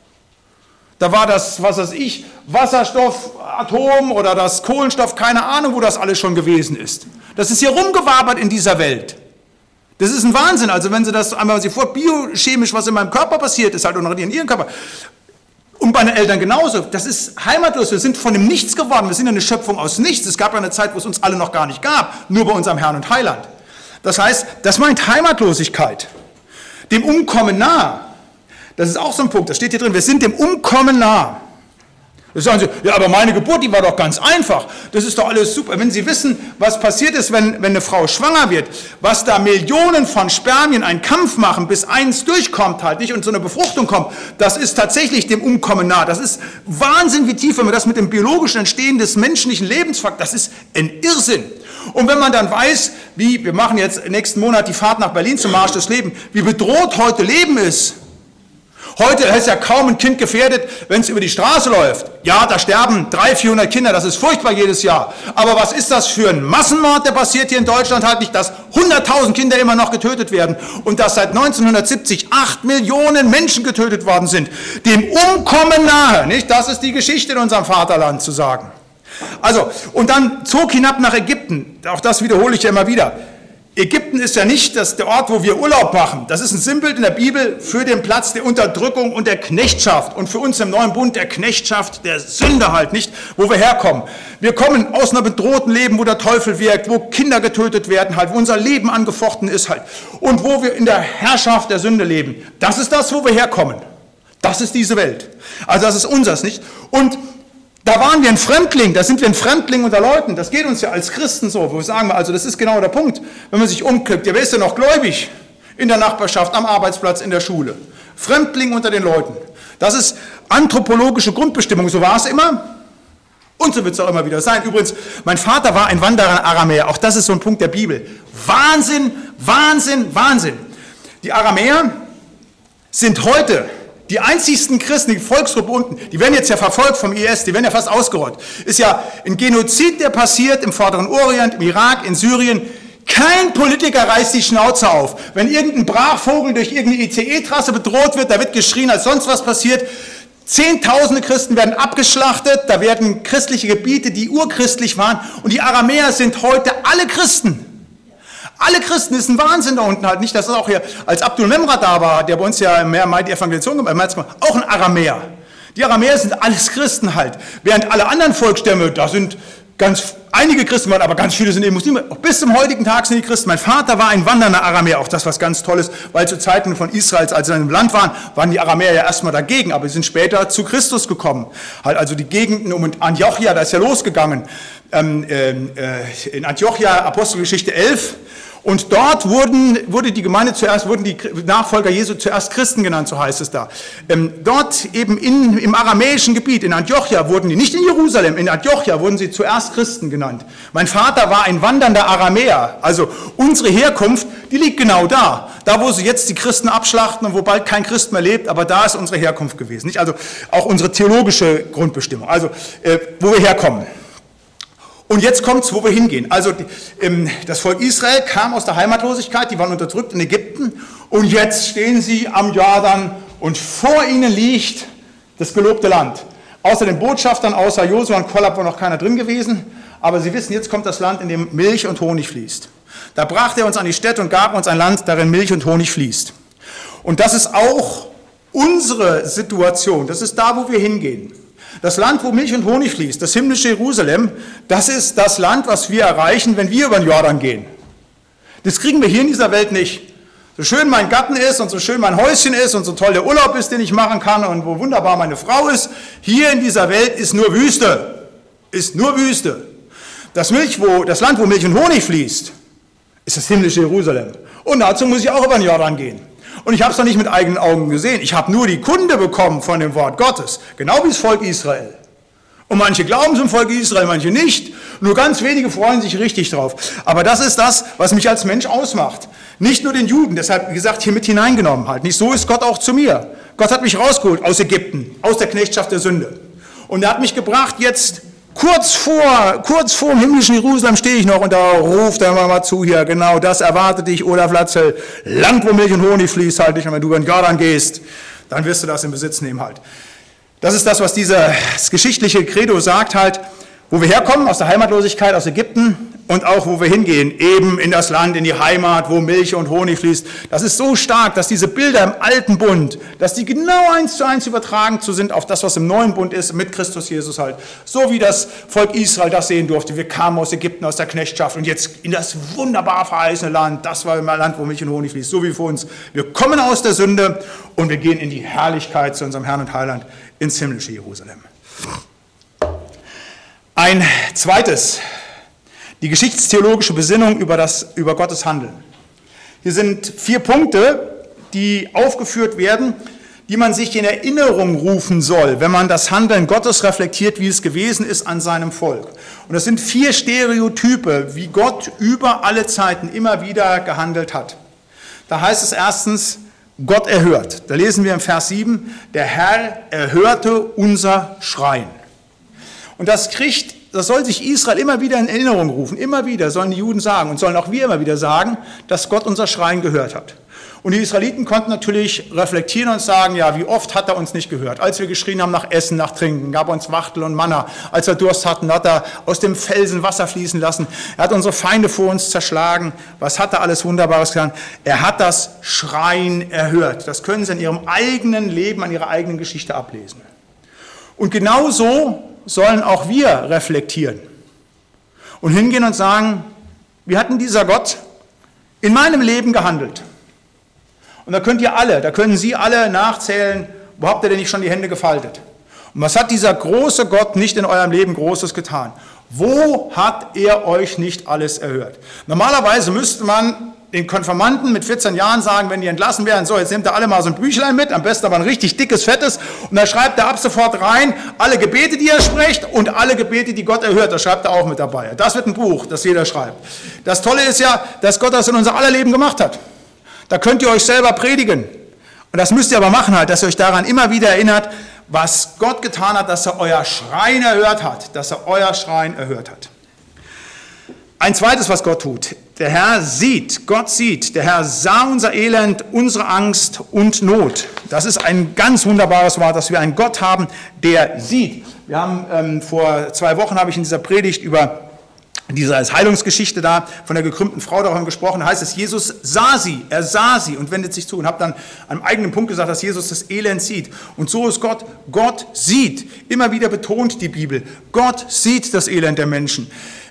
Da war das, was weiß ich, Wasserstoffatom oder das Kohlenstoff, keine Ahnung, wo das alles schon gewesen ist. Das ist hier rumgewabert in dieser Welt. Das ist ein Wahnsinn. Also wenn Sie das einmal vor, biochemisch, was in meinem Körper passiert ist, halt auch noch in Ihrem Körper. Und bei den Eltern genauso. Das ist heimatlos. Wir sind von dem Nichts geworden. Wir sind eine Schöpfung aus Nichts. Es gab ja eine Zeit, wo es uns alle noch gar nicht gab. Nur bei unserem Herrn und Heiland. Das heißt, das meint Heimatlosigkeit. Dem Umkommen nahe. Das ist auch so ein Punkt. Das steht hier drin. Wir sind dem Umkommen nahe. Da sagen Sie, ja, aber meine Geburt, die war doch ganz einfach. Das ist doch alles super. Wenn Sie wissen, was passiert ist, wenn eine Frau schwanger wird, was da Millionen von Spermien einen Kampf machen, bis eins durchkommt halt nicht und so eine Befruchtung kommt, das ist tatsächlich dem Umkommen nah. Das ist Wahnsinn, wie tief, wenn man das mit dem biologischen Entstehen des menschlichen Lebens fragt, das ist ein Irrsinn. Und wenn man dann weiß, wir machen jetzt nächsten Monat die Fahrt nach Berlin zum Marsch des Lebens, wie bedroht heute Leben ist. Heute ist ja kaum ein Kind gefährdet, wenn es über die Straße läuft. Ja, da sterben 300, 400 Kinder, das ist furchtbar jedes Jahr. Aber was ist das für ein Massenmord, der passiert hier in Deutschland halt nicht, dass 100.000 Kinder immer noch getötet werden und dass seit 1970 8 Millionen Menschen getötet worden sind. Dem Umkommen nahe, nicht? Das ist die Geschichte in unserem Vaterland zu sagen. Also, und dann zog hinab nach Ägypten. Auch das wiederhole ich ja immer wieder. Ägypten ist ja nicht der Ort, wo wir Urlaub machen. Das ist ein Sinnbild in der Bibel für den Platz der Unterdrückung und der Knechtschaft. Und für uns im neuen Bund der Knechtschaft, der Sünde halt nicht, wo wir herkommen. Wir kommen aus einer bedrohten Leben, wo der Teufel wirkt, wo Kinder getötet werden halt, wo unser Leben angefochten ist halt. Und wo wir in der Herrschaft der Sünde leben. Das ist das, wo wir herkommen. Das ist diese Welt. Also das ist unseres, nicht? Und da waren wir ein Fremdling, da sind wir ein Fremdling unter Leuten. Das geht uns ja als Christen so, wo wir sagen, also das ist genau der Punkt. Wenn man sich umguckt, ja, wer ist denn noch gläubig? In der Nachbarschaft, am Arbeitsplatz, in der Schule. Fremdling unter den Leuten. Das ist anthropologische Grundbestimmung, so war es immer. Und so wird es auch immer wieder sein. Übrigens, mein Vater war ein Wanderer Aramäer. Auch das ist so ein Punkt der Bibel. Wahnsinn, Wahnsinn, Wahnsinn. Die Aramäer sind heute die einzigsten Christen, die Volksgruppe unten, die werden jetzt ja verfolgt vom IS, die werden ja fast ausgerottet. Ist ja ein Genozid, der passiert im Vorderen Orient, im Irak, in Syrien. Kein Politiker reißt die Schnauze auf. Wenn irgendein Brachvogel durch irgendeine ICE-Trasse bedroht wird, da wird geschrien, als sonst was passiert. Zehntausende Christen werden abgeschlachtet, da werden christliche Gebiete, die urchristlich waren. Und die Aramäer sind heute alle Christen. Alle Christen, ist ein Wahnsinn da unten halt. Nicht, dass es auch hier, als Abdul Memra da war, der bei uns ja im Mai die Evangelisation gemacht hat, auch ein Aramäer. Die Aramäer sind alles Christen halt. Während alle anderen Volksstämme, da sind einige Christen, aber ganz viele sind eben Muslime. Auch bis zum heutigen Tag sind die Christen. Mein Vater war ein wandernder Aramäer, auch das was ganz Tolles, weil zu Zeiten von Israels, als sie in einem Land waren die Aramäer ja erstmal dagegen, aber sie sind später zu Christus gekommen. Halt also die Gegenden um Antiochia, da ist ja losgegangen. In Antiochia, Apostelgeschichte 11, und dort wurden die Nachfolger Jesu zuerst Christen genannt, so heißt es da. Dort eben im aramäischen Gebiet, in Antiochia wurden die, nicht in Jerusalem, in Antiochia wurden sie zuerst Christen genannt. Mein Vater war ein wandernder Aramäer, also unsere Herkunft, die liegt genau da. Da, wo sie jetzt die Christen abschlachten und wo bald kein Christ mehr lebt, aber da ist unsere Herkunft gewesen. Nicht? Also auch unsere theologische Grundbestimmung, also wo wir herkommen. Und jetzt kommt's, wo wir hingehen. Also das Volk Israel kam aus der Heimatlosigkeit, die waren unterdrückt in Ägypten und jetzt stehen sie am Jordan und vor ihnen liegt das gelobte Land. Außer den Botschaftern, außer Josua und Kaleb war noch keiner drin gewesen, aber sie wissen, jetzt kommt das Land, in dem Milch und Honig fließt. Da brachte er uns an die Städte und gab uns ein Land, darin Milch und Honig fließt. Und das ist auch unsere Situation, das ist da, wo wir hingehen. Das Land, wo Milch und Honig fließt, das himmlische Jerusalem, das ist das Land, was wir erreichen, wenn wir über den Jordan gehen. Das kriegen wir hier in dieser Welt nicht. So schön mein Garten ist und so schön mein Häuschen ist und so toll der Urlaub ist, den ich machen kann und wo wunderbar meine Frau ist, hier in dieser Welt ist nur Wüste. Ist nur Wüste. Das Land, wo Milch und Honig fließt, ist das himmlische Jerusalem. Und dazu muss ich auch über den Jordan gehen. Und ich habe es noch nicht mit eigenen Augen gesehen. Ich habe nur die Kunde bekommen von dem Wort Gottes. Genau wie das Volk Israel. Und manche glauben zum Volk Israel, manche nicht. Nur ganz wenige freuen sich richtig drauf. Aber das ist das, was mich als Mensch ausmacht. Nicht nur den Juden, deshalb, wie gesagt, hier mit hineingenommen halt. Nicht so ist Gott auch zu mir. Gott hat mich rausgeholt aus Ägypten, aus der Knechtschaft der Sünde. Und er hat mich gebracht jetzt, kurz vor dem himmlischen Jerusalem stehe ich noch und da ruft er mal zu hier, genau das erwartet dich, Olaf Latzel, Land, wo Milch und Honig fließt halt nicht, und wenn du über den Jordan gehst, dann wirst du das in Besitz nehmen halt. Das ist das, was dieses geschichtliche Credo sagt halt, wo wir herkommen, aus der Heimatlosigkeit, aus Ägypten und auch wo wir hingehen, eben in das Land, in die Heimat, wo Milch und Honig fließt. Das ist so stark, dass diese Bilder im alten Bund, dass die genau 1:1 übertragen zu sind auf das, was im neuen Bund ist, mit Christus Jesus halt. So wie das Volk Israel das sehen durfte. Wir kamen aus Ägypten, aus der Knechtschaft und jetzt in das wunderbar verheißene Land. Das war ein Land, wo Milch und Honig fließt. So wie für uns. Wir kommen aus der Sünde und wir gehen in die Herrlichkeit zu unserem Herrn und Heiland, ins himmlische Jerusalem. Ein zweites, die geschichtstheologische Besinnung über Gottes Handeln. Hier sind 4 Punkte, die aufgeführt werden, die man sich in Erinnerung rufen soll, wenn man das Handeln Gottes reflektiert, wie es gewesen ist an seinem Volk. Und das sind 4 Stereotype, wie Gott über alle Zeiten immer wieder gehandelt hat. Da heißt es erstens, Gott erhört. Da lesen wir im Vers 7, der Herr erhörte unser Schreien. Und das soll sich Israel immer wieder in Erinnerung rufen. Immer wieder sollen die Juden sagen und sollen auch wir immer wieder sagen, dass Gott unser Schreien gehört hat. Und die Israeliten konnten natürlich reflektieren und sagen, ja, wie oft hat er uns nicht gehört? Als wir geschrien haben nach Essen, nach Trinken, gab er uns Wachtel und Manna. Als wir Durst hatten, hat er aus dem Felsen Wasser fließen lassen. Er hat unsere Feinde vor uns zerschlagen. Was hat er alles Wunderbares getan? Er hat das Schreien erhört. Das können Sie in Ihrem eigenen Leben, an Ihrer eigenen Geschichte ablesen. Und genauso sollen auch wir reflektieren und hingehen und sagen, wie hat denn dieser Gott in meinem Leben gehandelt? Und da können Sie alle nachzählen, wo habt ihr denn nicht schon die Hände gefaltet? Und was hat dieser große Gott nicht in eurem Leben Großes getan? Wo hat er euch nicht alles erhört? Normalerweise müsste man den Konfirmanden mit 14 Jahren sagen, wenn die entlassen werden, so, jetzt nehmt ihr alle mal so ein Büchlein mit, am besten aber ein richtig dickes, fettes, und da schreibt er ab sofort rein, alle Gebete, die ihr sprecht und alle Gebete, die Gott erhört, das schreibt er auch mit dabei. Das wird ein Buch, das jeder schreibt. Das Tolle ist ja, dass Gott das in unser aller Leben gemacht hat. Da könnt ihr euch selber predigen. Und das müsst ihr aber machen halt, dass ihr euch daran immer wieder erinnert, was Gott getan hat, dass er euer Schreien erhört hat, dass er euer Schreien erhört hat. Ein zweites, was Gott tut. Der Herr sieht, Gott sieht, der Herr sah unser Elend, unsere Angst und Not. Das ist ein ganz wunderbares Wort, dass wir einen Gott haben, der sieht. Wir haben vor 2 Wochen, habe ich in dieser Predigt über diese Heilungsgeschichte da von der gekrümmten Frau darum gesprochen, da heißt es, Jesus sah sie, er sah sie und wendet sich zu und habe dann an einem eigenen Punkt gesagt, dass Jesus das Elend sieht. Und so ist Gott, Gott sieht, immer wieder betont die Bibel, Gott sieht das Elend der Menschen.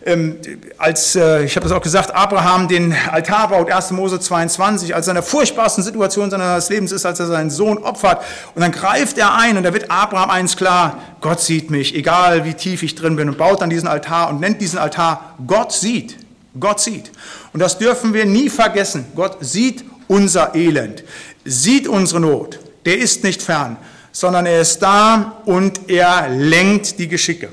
Ich habe das auch gesagt, Abraham den Altar baut, 1. Mose 22, als er in der furchtbarsten Situation seines Lebens ist, als er seinen Sohn opfert und dann greift er ein und da wird Abraham eins klar, Gott sieht mich, egal wie tief ich drin bin, und baut dann diesen Altar und nennt diesen Altar Gott sieht. Gott sieht. Und das dürfen wir nie vergessen. Gott sieht unser Elend, sieht unsere Not. Der ist nicht fern, sondern er ist da und er lenkt die Geschicke.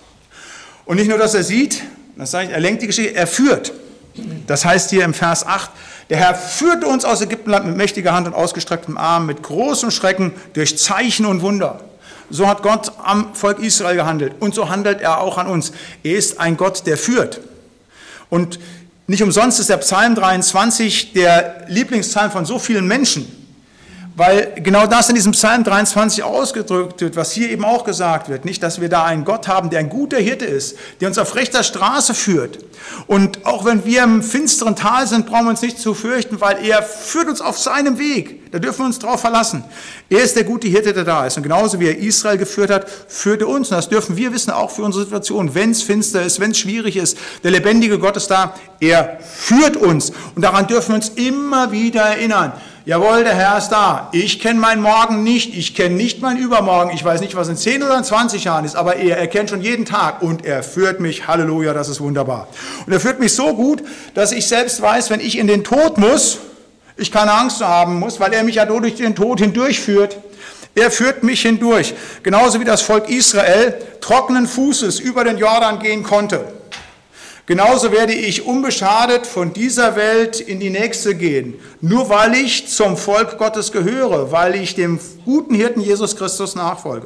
Und nicht nur, dass er sieht, das sage ich, er lenkt die Geschicke, er führt. Das heißt hier im Vers 8, der Herr führte uns aus Ägyptenland mit mächtiger Hand und ausgestrecktem Arm, mit großem Schrecken, durch Zeichen und Wunder. So hat Gott am Volk Israel gehandelt und so handelt er auch an uns. Er ist ein Gott, der führt. Und nicht umsonst ist der Psalm 23 der Lieblingspsalm von so vielen Menschen, weil genau das in diesem Psalm 23 ausgedrückt wird, was hier eben auch gesagt wird, nicht, dass wir da einen Gott haben, der ein guter Hirte ist, der uns auf rechter Straße führt. Und auch wenn wir im finsteren Tal sind, brauchen wir uns nicht zu fürchten, weil er führt uns auf seinem Weg. Da dürfen wir uns drauf verlassen. Er ist der gute Hirte, der da ist. Und genauso wie er Israel geführt hat, führt er uns. Und das dürfen wir wissen, auch für unsere Situation. Wenn es finster ist, wenn es schwierig ist, der lebendige Gott ist da. Er führt uns. Und daran dürfen wir uns immer wieder erinnern. Jawohl, der Herr ist da. Ich kenne meinen Morgen nicht. Ich kenne nicht meinen Übermorgen. Ich weiß nicht, was in 10 oder in 20 Jahren ist. Aber er kennt schon jeden Tag. Und er führt mich. Halleluja, das ist wunderbar. Und er führt mich so gut, dass ich selbst weiß, wenn ich in den Tod muss, ich keine Angst haben muss, weil er mich ja durch den Tod hindurchführt. Er führt mich hindurch. Genauso wie das Volk Israel trockenen Fußes über den Jordan gehen konnte. Genauso werde ich unbeschadet von dieser Welt in die nächste gehen. Nur weil ich zum Volk Gottes gehöre, weil ich dem guten Hirten Jesus Christus nachfolge.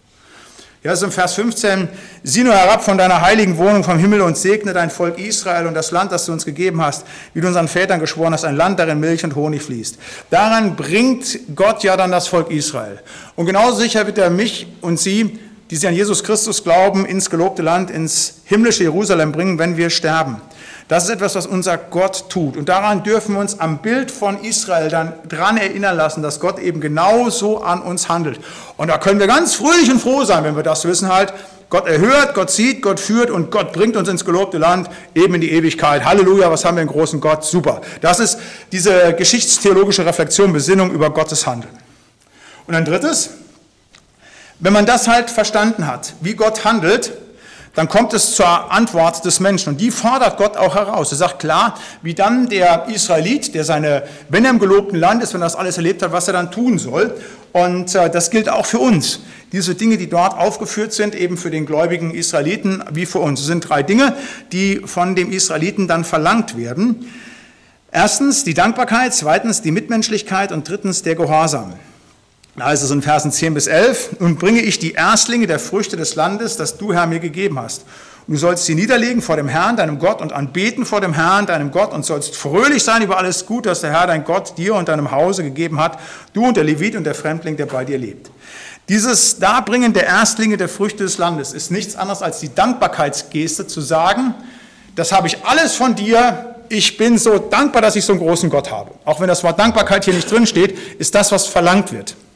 Ja, ist im Vers 15, sieh nur herab von deiner heiligen Wohnung vom Himmel und segne dein Volk Israel und das Land, das du uns gegeben hast, wie du unseren Vätern geschworen hast, ein Land, darin Milch und Honig fließt. Daran bringt Gott ja dann das Volk Israel. Und genauso sicher wird er mich und sie, die sie an Jesus Christus glauben, ins gelobte Land, ins himmlische Jerusalem bringen, wenn wir sterben. Das ist etwas, was unser Gott tut. Und daran dürfen wir uns am Bild von Israel dann dran erinnern lassen, dass Gott eben genauso an uns handelt. Und da können wir ganz fröhlich und froh sein, wenn wir das wissen halt. Gott erhört, Gott sieht, Gott führt und Gott bringt uns ins gelobte Land, eben in die Ewigkeit. Halleluja, was haben wir einen großen Gott? Super. Das ist diese geschichtstheologische Reflexion, Besinnung über Gottes Handeln. Und ein drittes, wenn man das halt verstanden hat, wie Gott handelt, dann kommt es zur Antwort des Menschen. Und die fordert Gott auch heraus. Er sagt klar, wie dann der Israelit, wenn er im gelobten Land ist, wenn er das alles erlebt hat, was er dann tun soll. Und das gilt auch für uns. Diese Dinge, die dort aufgeführt sind, eben für den gläubigen Israeliten wie für uns. Es sind 3 Dinge, die von dem Israeliten dann verlangt werden. Erstens die Dankbarkeit, zweitens die Mitmenschlichkeit und drittens der Gehorsam. Da heißt es in Versen 10 bis 11, nun bringe ich die Erstlinge der Früchte des Landes, das du, Herr, mir gegeben hast. Und du sollst sie niederlegen vor dem Herrn, deinem Gott, und anbeten vor dem Herrn, deinem Gott, und sollst fröhlich sein über alles Gut, das der Herr, dein Gott, dir und deinem Hause gegeben hat, du und der Levit und der Fremdling, der bei dir lebt. Dieses Darbringen der Erstlinge der Früchte des Landes ist nichts anderes als die Dankbarkeitsgeste, zu sagen, das habe ich alles von dir, ich bin so dankbar, dass ich so einen großen Gott habe. Auch wenn das Wort Dankbarkeit hier nicht drin steht, ist das, was verlangt wird.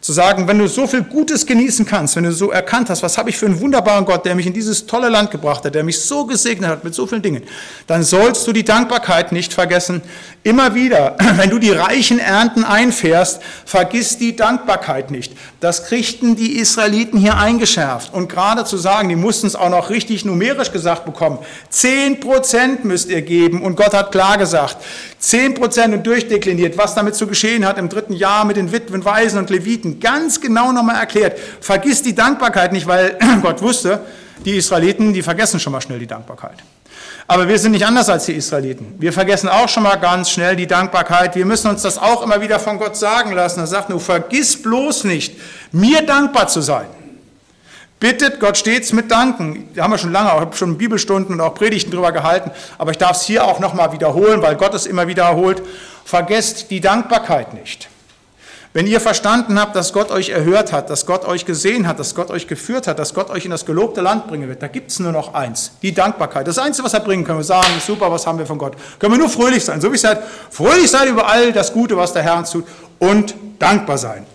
Zu sagen, wenn du so viel Gutes genießen kannst, wenn du so erkannt hast, was habe ich für einen wunderbaren Gott, der mich in dieses tolle Land gebracht hat, der mich so gesegnet hat mit so vielen Dingen, dann sollst du die Dankbarkeit nicht vergessen. Immer wieder, wenn du die reichen Ernten einfährst, vergiss die Dankbarkeit nicht. Das kriegten die Israeliten hier eingeschärft. Und gerade zu sagen, die mussten es auch noch richtig numerisch gesagt bekommen, 10% müsst ihr geben. Und Gott hat klar gesagt, 10% und durchdekliniert, was damit zu geschehen hat im 3. Jahr mit den Witwen, Waisen und Leviten, ganz genau nochmal erklärt. Vergiss die Dankbarkeit nicht, weil Gott wusste, die Israeliten, die vergessen schon mal schnell die Dankbarkeit. Aber wir sind nicht anders als die Israeliten. Wir vergessen auch schon mal ganz schnell die Dankbarkeit. Wir müssen uns das auch immer wieder von Gott sagen lassen. Er sagt nur, vergiss bloß nicht, mir dankbar zu sein. Bittet Gott stets mit Danken. Da haben wir schon lange, ich habe schon Bibelstunden und auch Predigten drüber gehalten, aber ich darf es hier auch nochmal wiederholen, weil Gott es immer wiederholt. Vergesst die Dankbarkeit nicht. Wenn ihr verstanden habt, dass Gott euch erhört hat, dass Gott euch gesehen hat, dass Gott euch geführt hat, dass Gott euch in das gelobte Land bringen wird, da gibt es nur noch eins, die Dankbarkeit. Das Einzige, was wir bringen können, wir sagen, super, was haben wir von Gott? Können wir nur fröhlich sein, so wie es seid, fröhlich sein über all das Gute, was der Herr uns tut und dankbar sein.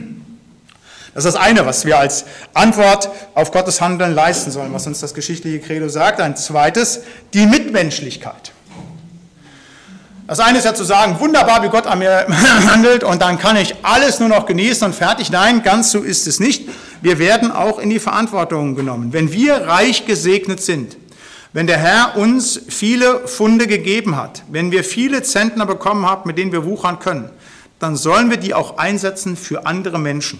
Das ist das eine, was wir als Antwort auf Gottes Handeln leisten sollen, was uns das geschichtliche Credo sagt. Ein zweites, die Mitmenschlichkeit. Das eine ist ja zu sagen, wunderbar, wie Gott an mir handelt und dann kann ich alles nur noch genießen und fertig. Nein, ganz so ist es nicht. Wir werden auch in die Verantwortung genommen. Wenn wir reich gesegnet sind, wenn der Herr uns viele Pfunde gegeben hat, wenn wir viele Zentner bekommen haben, mit denen wir wuchern können, dann sollen wir die auch einsetzen für andere Menschen.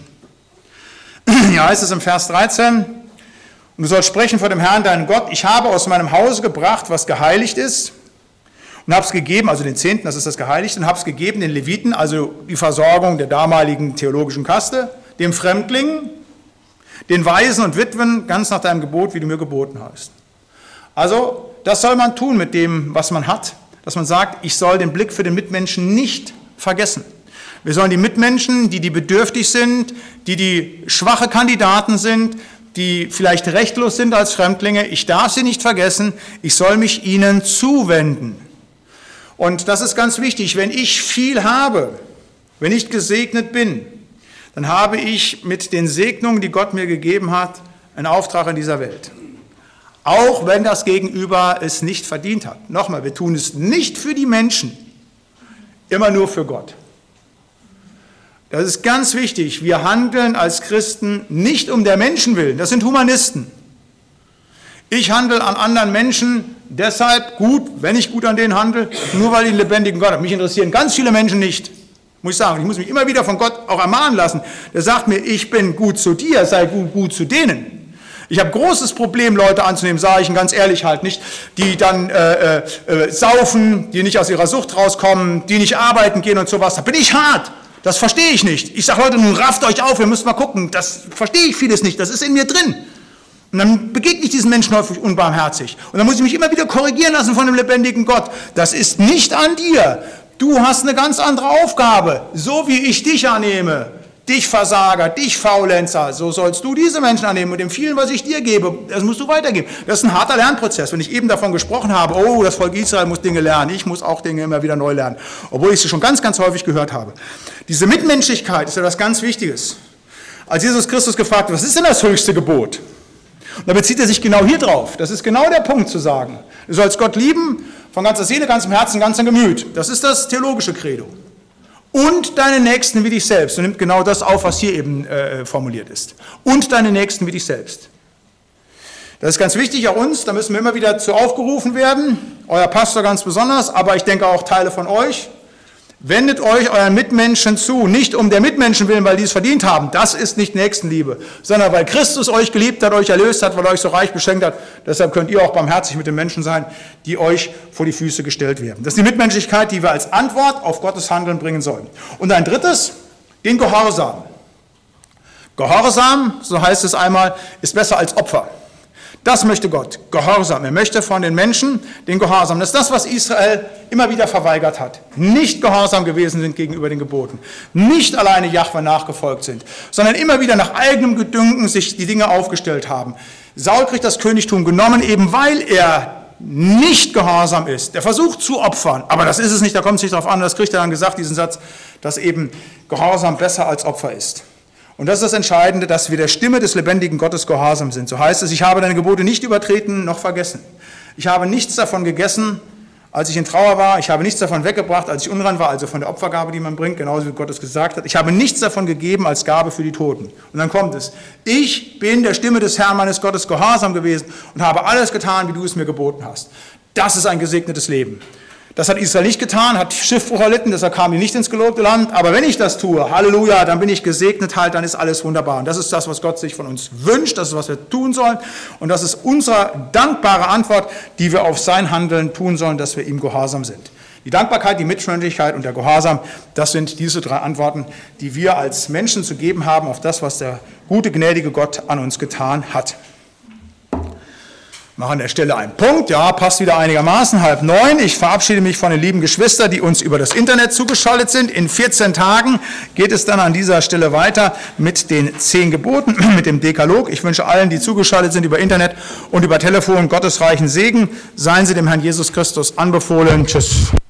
Hier heißt es im Vers 13, und du sollst sprechen vor dem Herrn, deinen Gott, ich habe aus meinem Hause gebracht, was geheiligt ist, und habe es gegeben, also den Zehnten, das ist das Geheiligte, und habe es gegeben den Leviten, also die Versorgung der damaligen theologischen Kaste, dem Fremdling, den Waisen und Witwen, ganz nach deinem Gebot, wie du mir geboten hast. Also, das soll man tun mit dem, was man hat, dass man sagt, ich soll den Blick für den Mitmenschen nicht vergessen. Wir sollen die Mitmenschen, die bedürftig sind, die schwache Kandidaten sind, die vielleicht rechtlos sind als Fremdlinge, ich darf sie nicht vergessen, ich soll mich ihnen zuwenden. Und das ist ganz wichtig, wenn ich viel habe, wenn ich gesegnet bin, dann habe ich mit den Segnungen, die Gott mir gegeben hat, einen Auftrag in dieser Welt. Auch wenn das Gegenüber es nicht verdient hat. Nochmal, wir tun es nicht für die Menschen, immer nur für Gott. Das ist ganz wichtig. Wir handeln als Christen nicht um der Menschen willen. Das sind Humanisten. Ich handle an anderen Menschen deshalb gut, wenn ich gut an denen handle, nur weil ich einen lebendigen Gott habe. Mich interessieren ganz viele Menschen nicht. Muss ich sagen. Ich muss mich immer wieder von Gott auch ermahnen lassen. Der sagt mir, ich bin gut zu dir, sei gut zu denen. Ich habe großes Problem, Leute anzunehmen, sage ich Ihnen ganz ehrlich halt nicht, die dann saufen, die nicht aus ihrer Sucht rauskommen, die nicht arbeiten gehen und sowas. Da bin ich hart. Das verstehe ich nicht. Ich sage Leute, nun rafft euch auf, ihr müsst mal gucken. Das verstehe ich vieles nicht, das ist in mir drin. Und dann begegne ich diesen Menschen häufig unbarmherzig. Und dann muss ich mich immer wieder korrigieren lassen von dem lebendigen Gott. Das ist nicht an dir. Du hast eine ganz andere Aufgabe. So wie ich dich annehme, dich Versager, dich Faulenzer, so sollst du diese Menschen annehmen. Und dem vielen, was ich dir gebe, das musst du weitergeben. Das ist ein harter Lernprozess. Wenn ich eben davon gesprochen habe, oh, das Volk Israel muss Dinge lernen, ich muss auch Dinge immer wieder neu lernen, obwohl ich sie schon ganz, ganz häufig gehört habe. Diese Mitmenschlichkeit ist ja etwas ganz Wichtiges. Als Jesus Christus gefragt wird, was ist denn das höchste Gebot? Und da bezieht er sich genau hier drauf. Das ist genau der Punkt zu sagen. Du sollst Gott lieben, von ganzer Seele, ganzem Herzen, ganzem Gemüt. Das ist das theologische Credo. Und deine Nächsten wie dich selbst. Und nimmt genau das auf, was hier eben formuliert ist. Und deine Nächsten wie dich selbst. Das ist ganz wichtig, auch uns, da müssen wir immer wieder zu aufgerufen werden. Euer Pastor ganz besonders, aber ich denke auch Teile von euch. Wendet euch euren Mitmenschen zu, nicht um der Mitmenschen willen, weil die es verdient haben. Das ist nicht Nächstenliebe, sondern weil Christus euch geliebt hat, euch erlöst hat, weil er euch so reich beschenkt hat. Deshalb könnt ihr auch barmherzig mit den Menschen sein, die euch vor die Füße gestellt werden. Das ist die Mitmenschlichkeit, die wir als Antwort auf Gottes Handeln bringen sollen. Und ein drittes, den Gehorsam. Gehorsam, so heißt es einmal, ist besser als Opfer. Das möchte Gott, Gehorsam. Er möchte von den Menschen den Gehorsam. Das ist das, was Israel immer wieder verweigert hat. Nicht gehorsam gewesen sind gegenüber den Geboten. Nicht alleine Jahwe nachgefolgt sind, sondern immer wieder nach eigenem Gedünken sich die Dinge aufgestellt haben. Saul kriegt das Königtum genommen, eben weil er nicht gehorsam ist. Der versucht zu opfern, aber das ist es nicht, da kommt es nicht darauf an. Das kriegt er dann gesagt, diesen Satz, dass eben Gehorsam besser als Opfer ist. Und das ist das Entscheidende, dass wir der Stimme des lebendigen Gottes gehorsam sind. So heißt es, ich habe deine Gebote nicht übertreten noch vergessen. Ich habe nichts davon gegessen, als ich in Trauer war. Ich habe nichts davon weggebracht, als ich unrein war, also von der Opfergabe, die man bringt, genauso wie Gott es gesagt hat. Ich habe nichts davon gegeben als Gabe für die Toten. Und dann kommt es. Ich bin der Stimme des Herrn meines Gottes gehorsam gewesen und habe alles getan, wie du es mir geboten hast. Das ist ein gesegnetes Leben. Das hat Israel nicht getan, hat Schiffbruch erlitten, deshalb kam die nicht ins gelobte Land. Aber wenn ich das tue, Halleluja, dann bin ich gesegnet halt, dann ist alles wunderbar. Und das ist das, was Gott sich von uns wünscht, das ist, was wir tun sollen. Und das ist unsere dankbare Antwort, die wir auf sein Handeln tun sollen, dass wir ihm gehorsam sind. Die Dankbarkeit, die Mitfreundlichkeit und der Gehorsam, das sind diese 3 Antworten, die wir als Menschen zu geben haben auf das, was der gute, gnädige Gott an uns getan hat. Mache an der Stelle einen Punkt, ja, passt wieder einigermaßen, 8:30. Ich verabschiede mich von den lieben Geschwistern, die uns über das Internet zugeschaltet sind. In 14 Tagen geht es dann an dieser Stelle weiter mit den 10 Geboten, mit dem Dekalog. Ich wünsche allen, die zugeschaltet sind über Internet und über Telefon, gottesreichen Segen. Seien Sie dem Herrn Jesus Christus anbefohlen. Tschüss.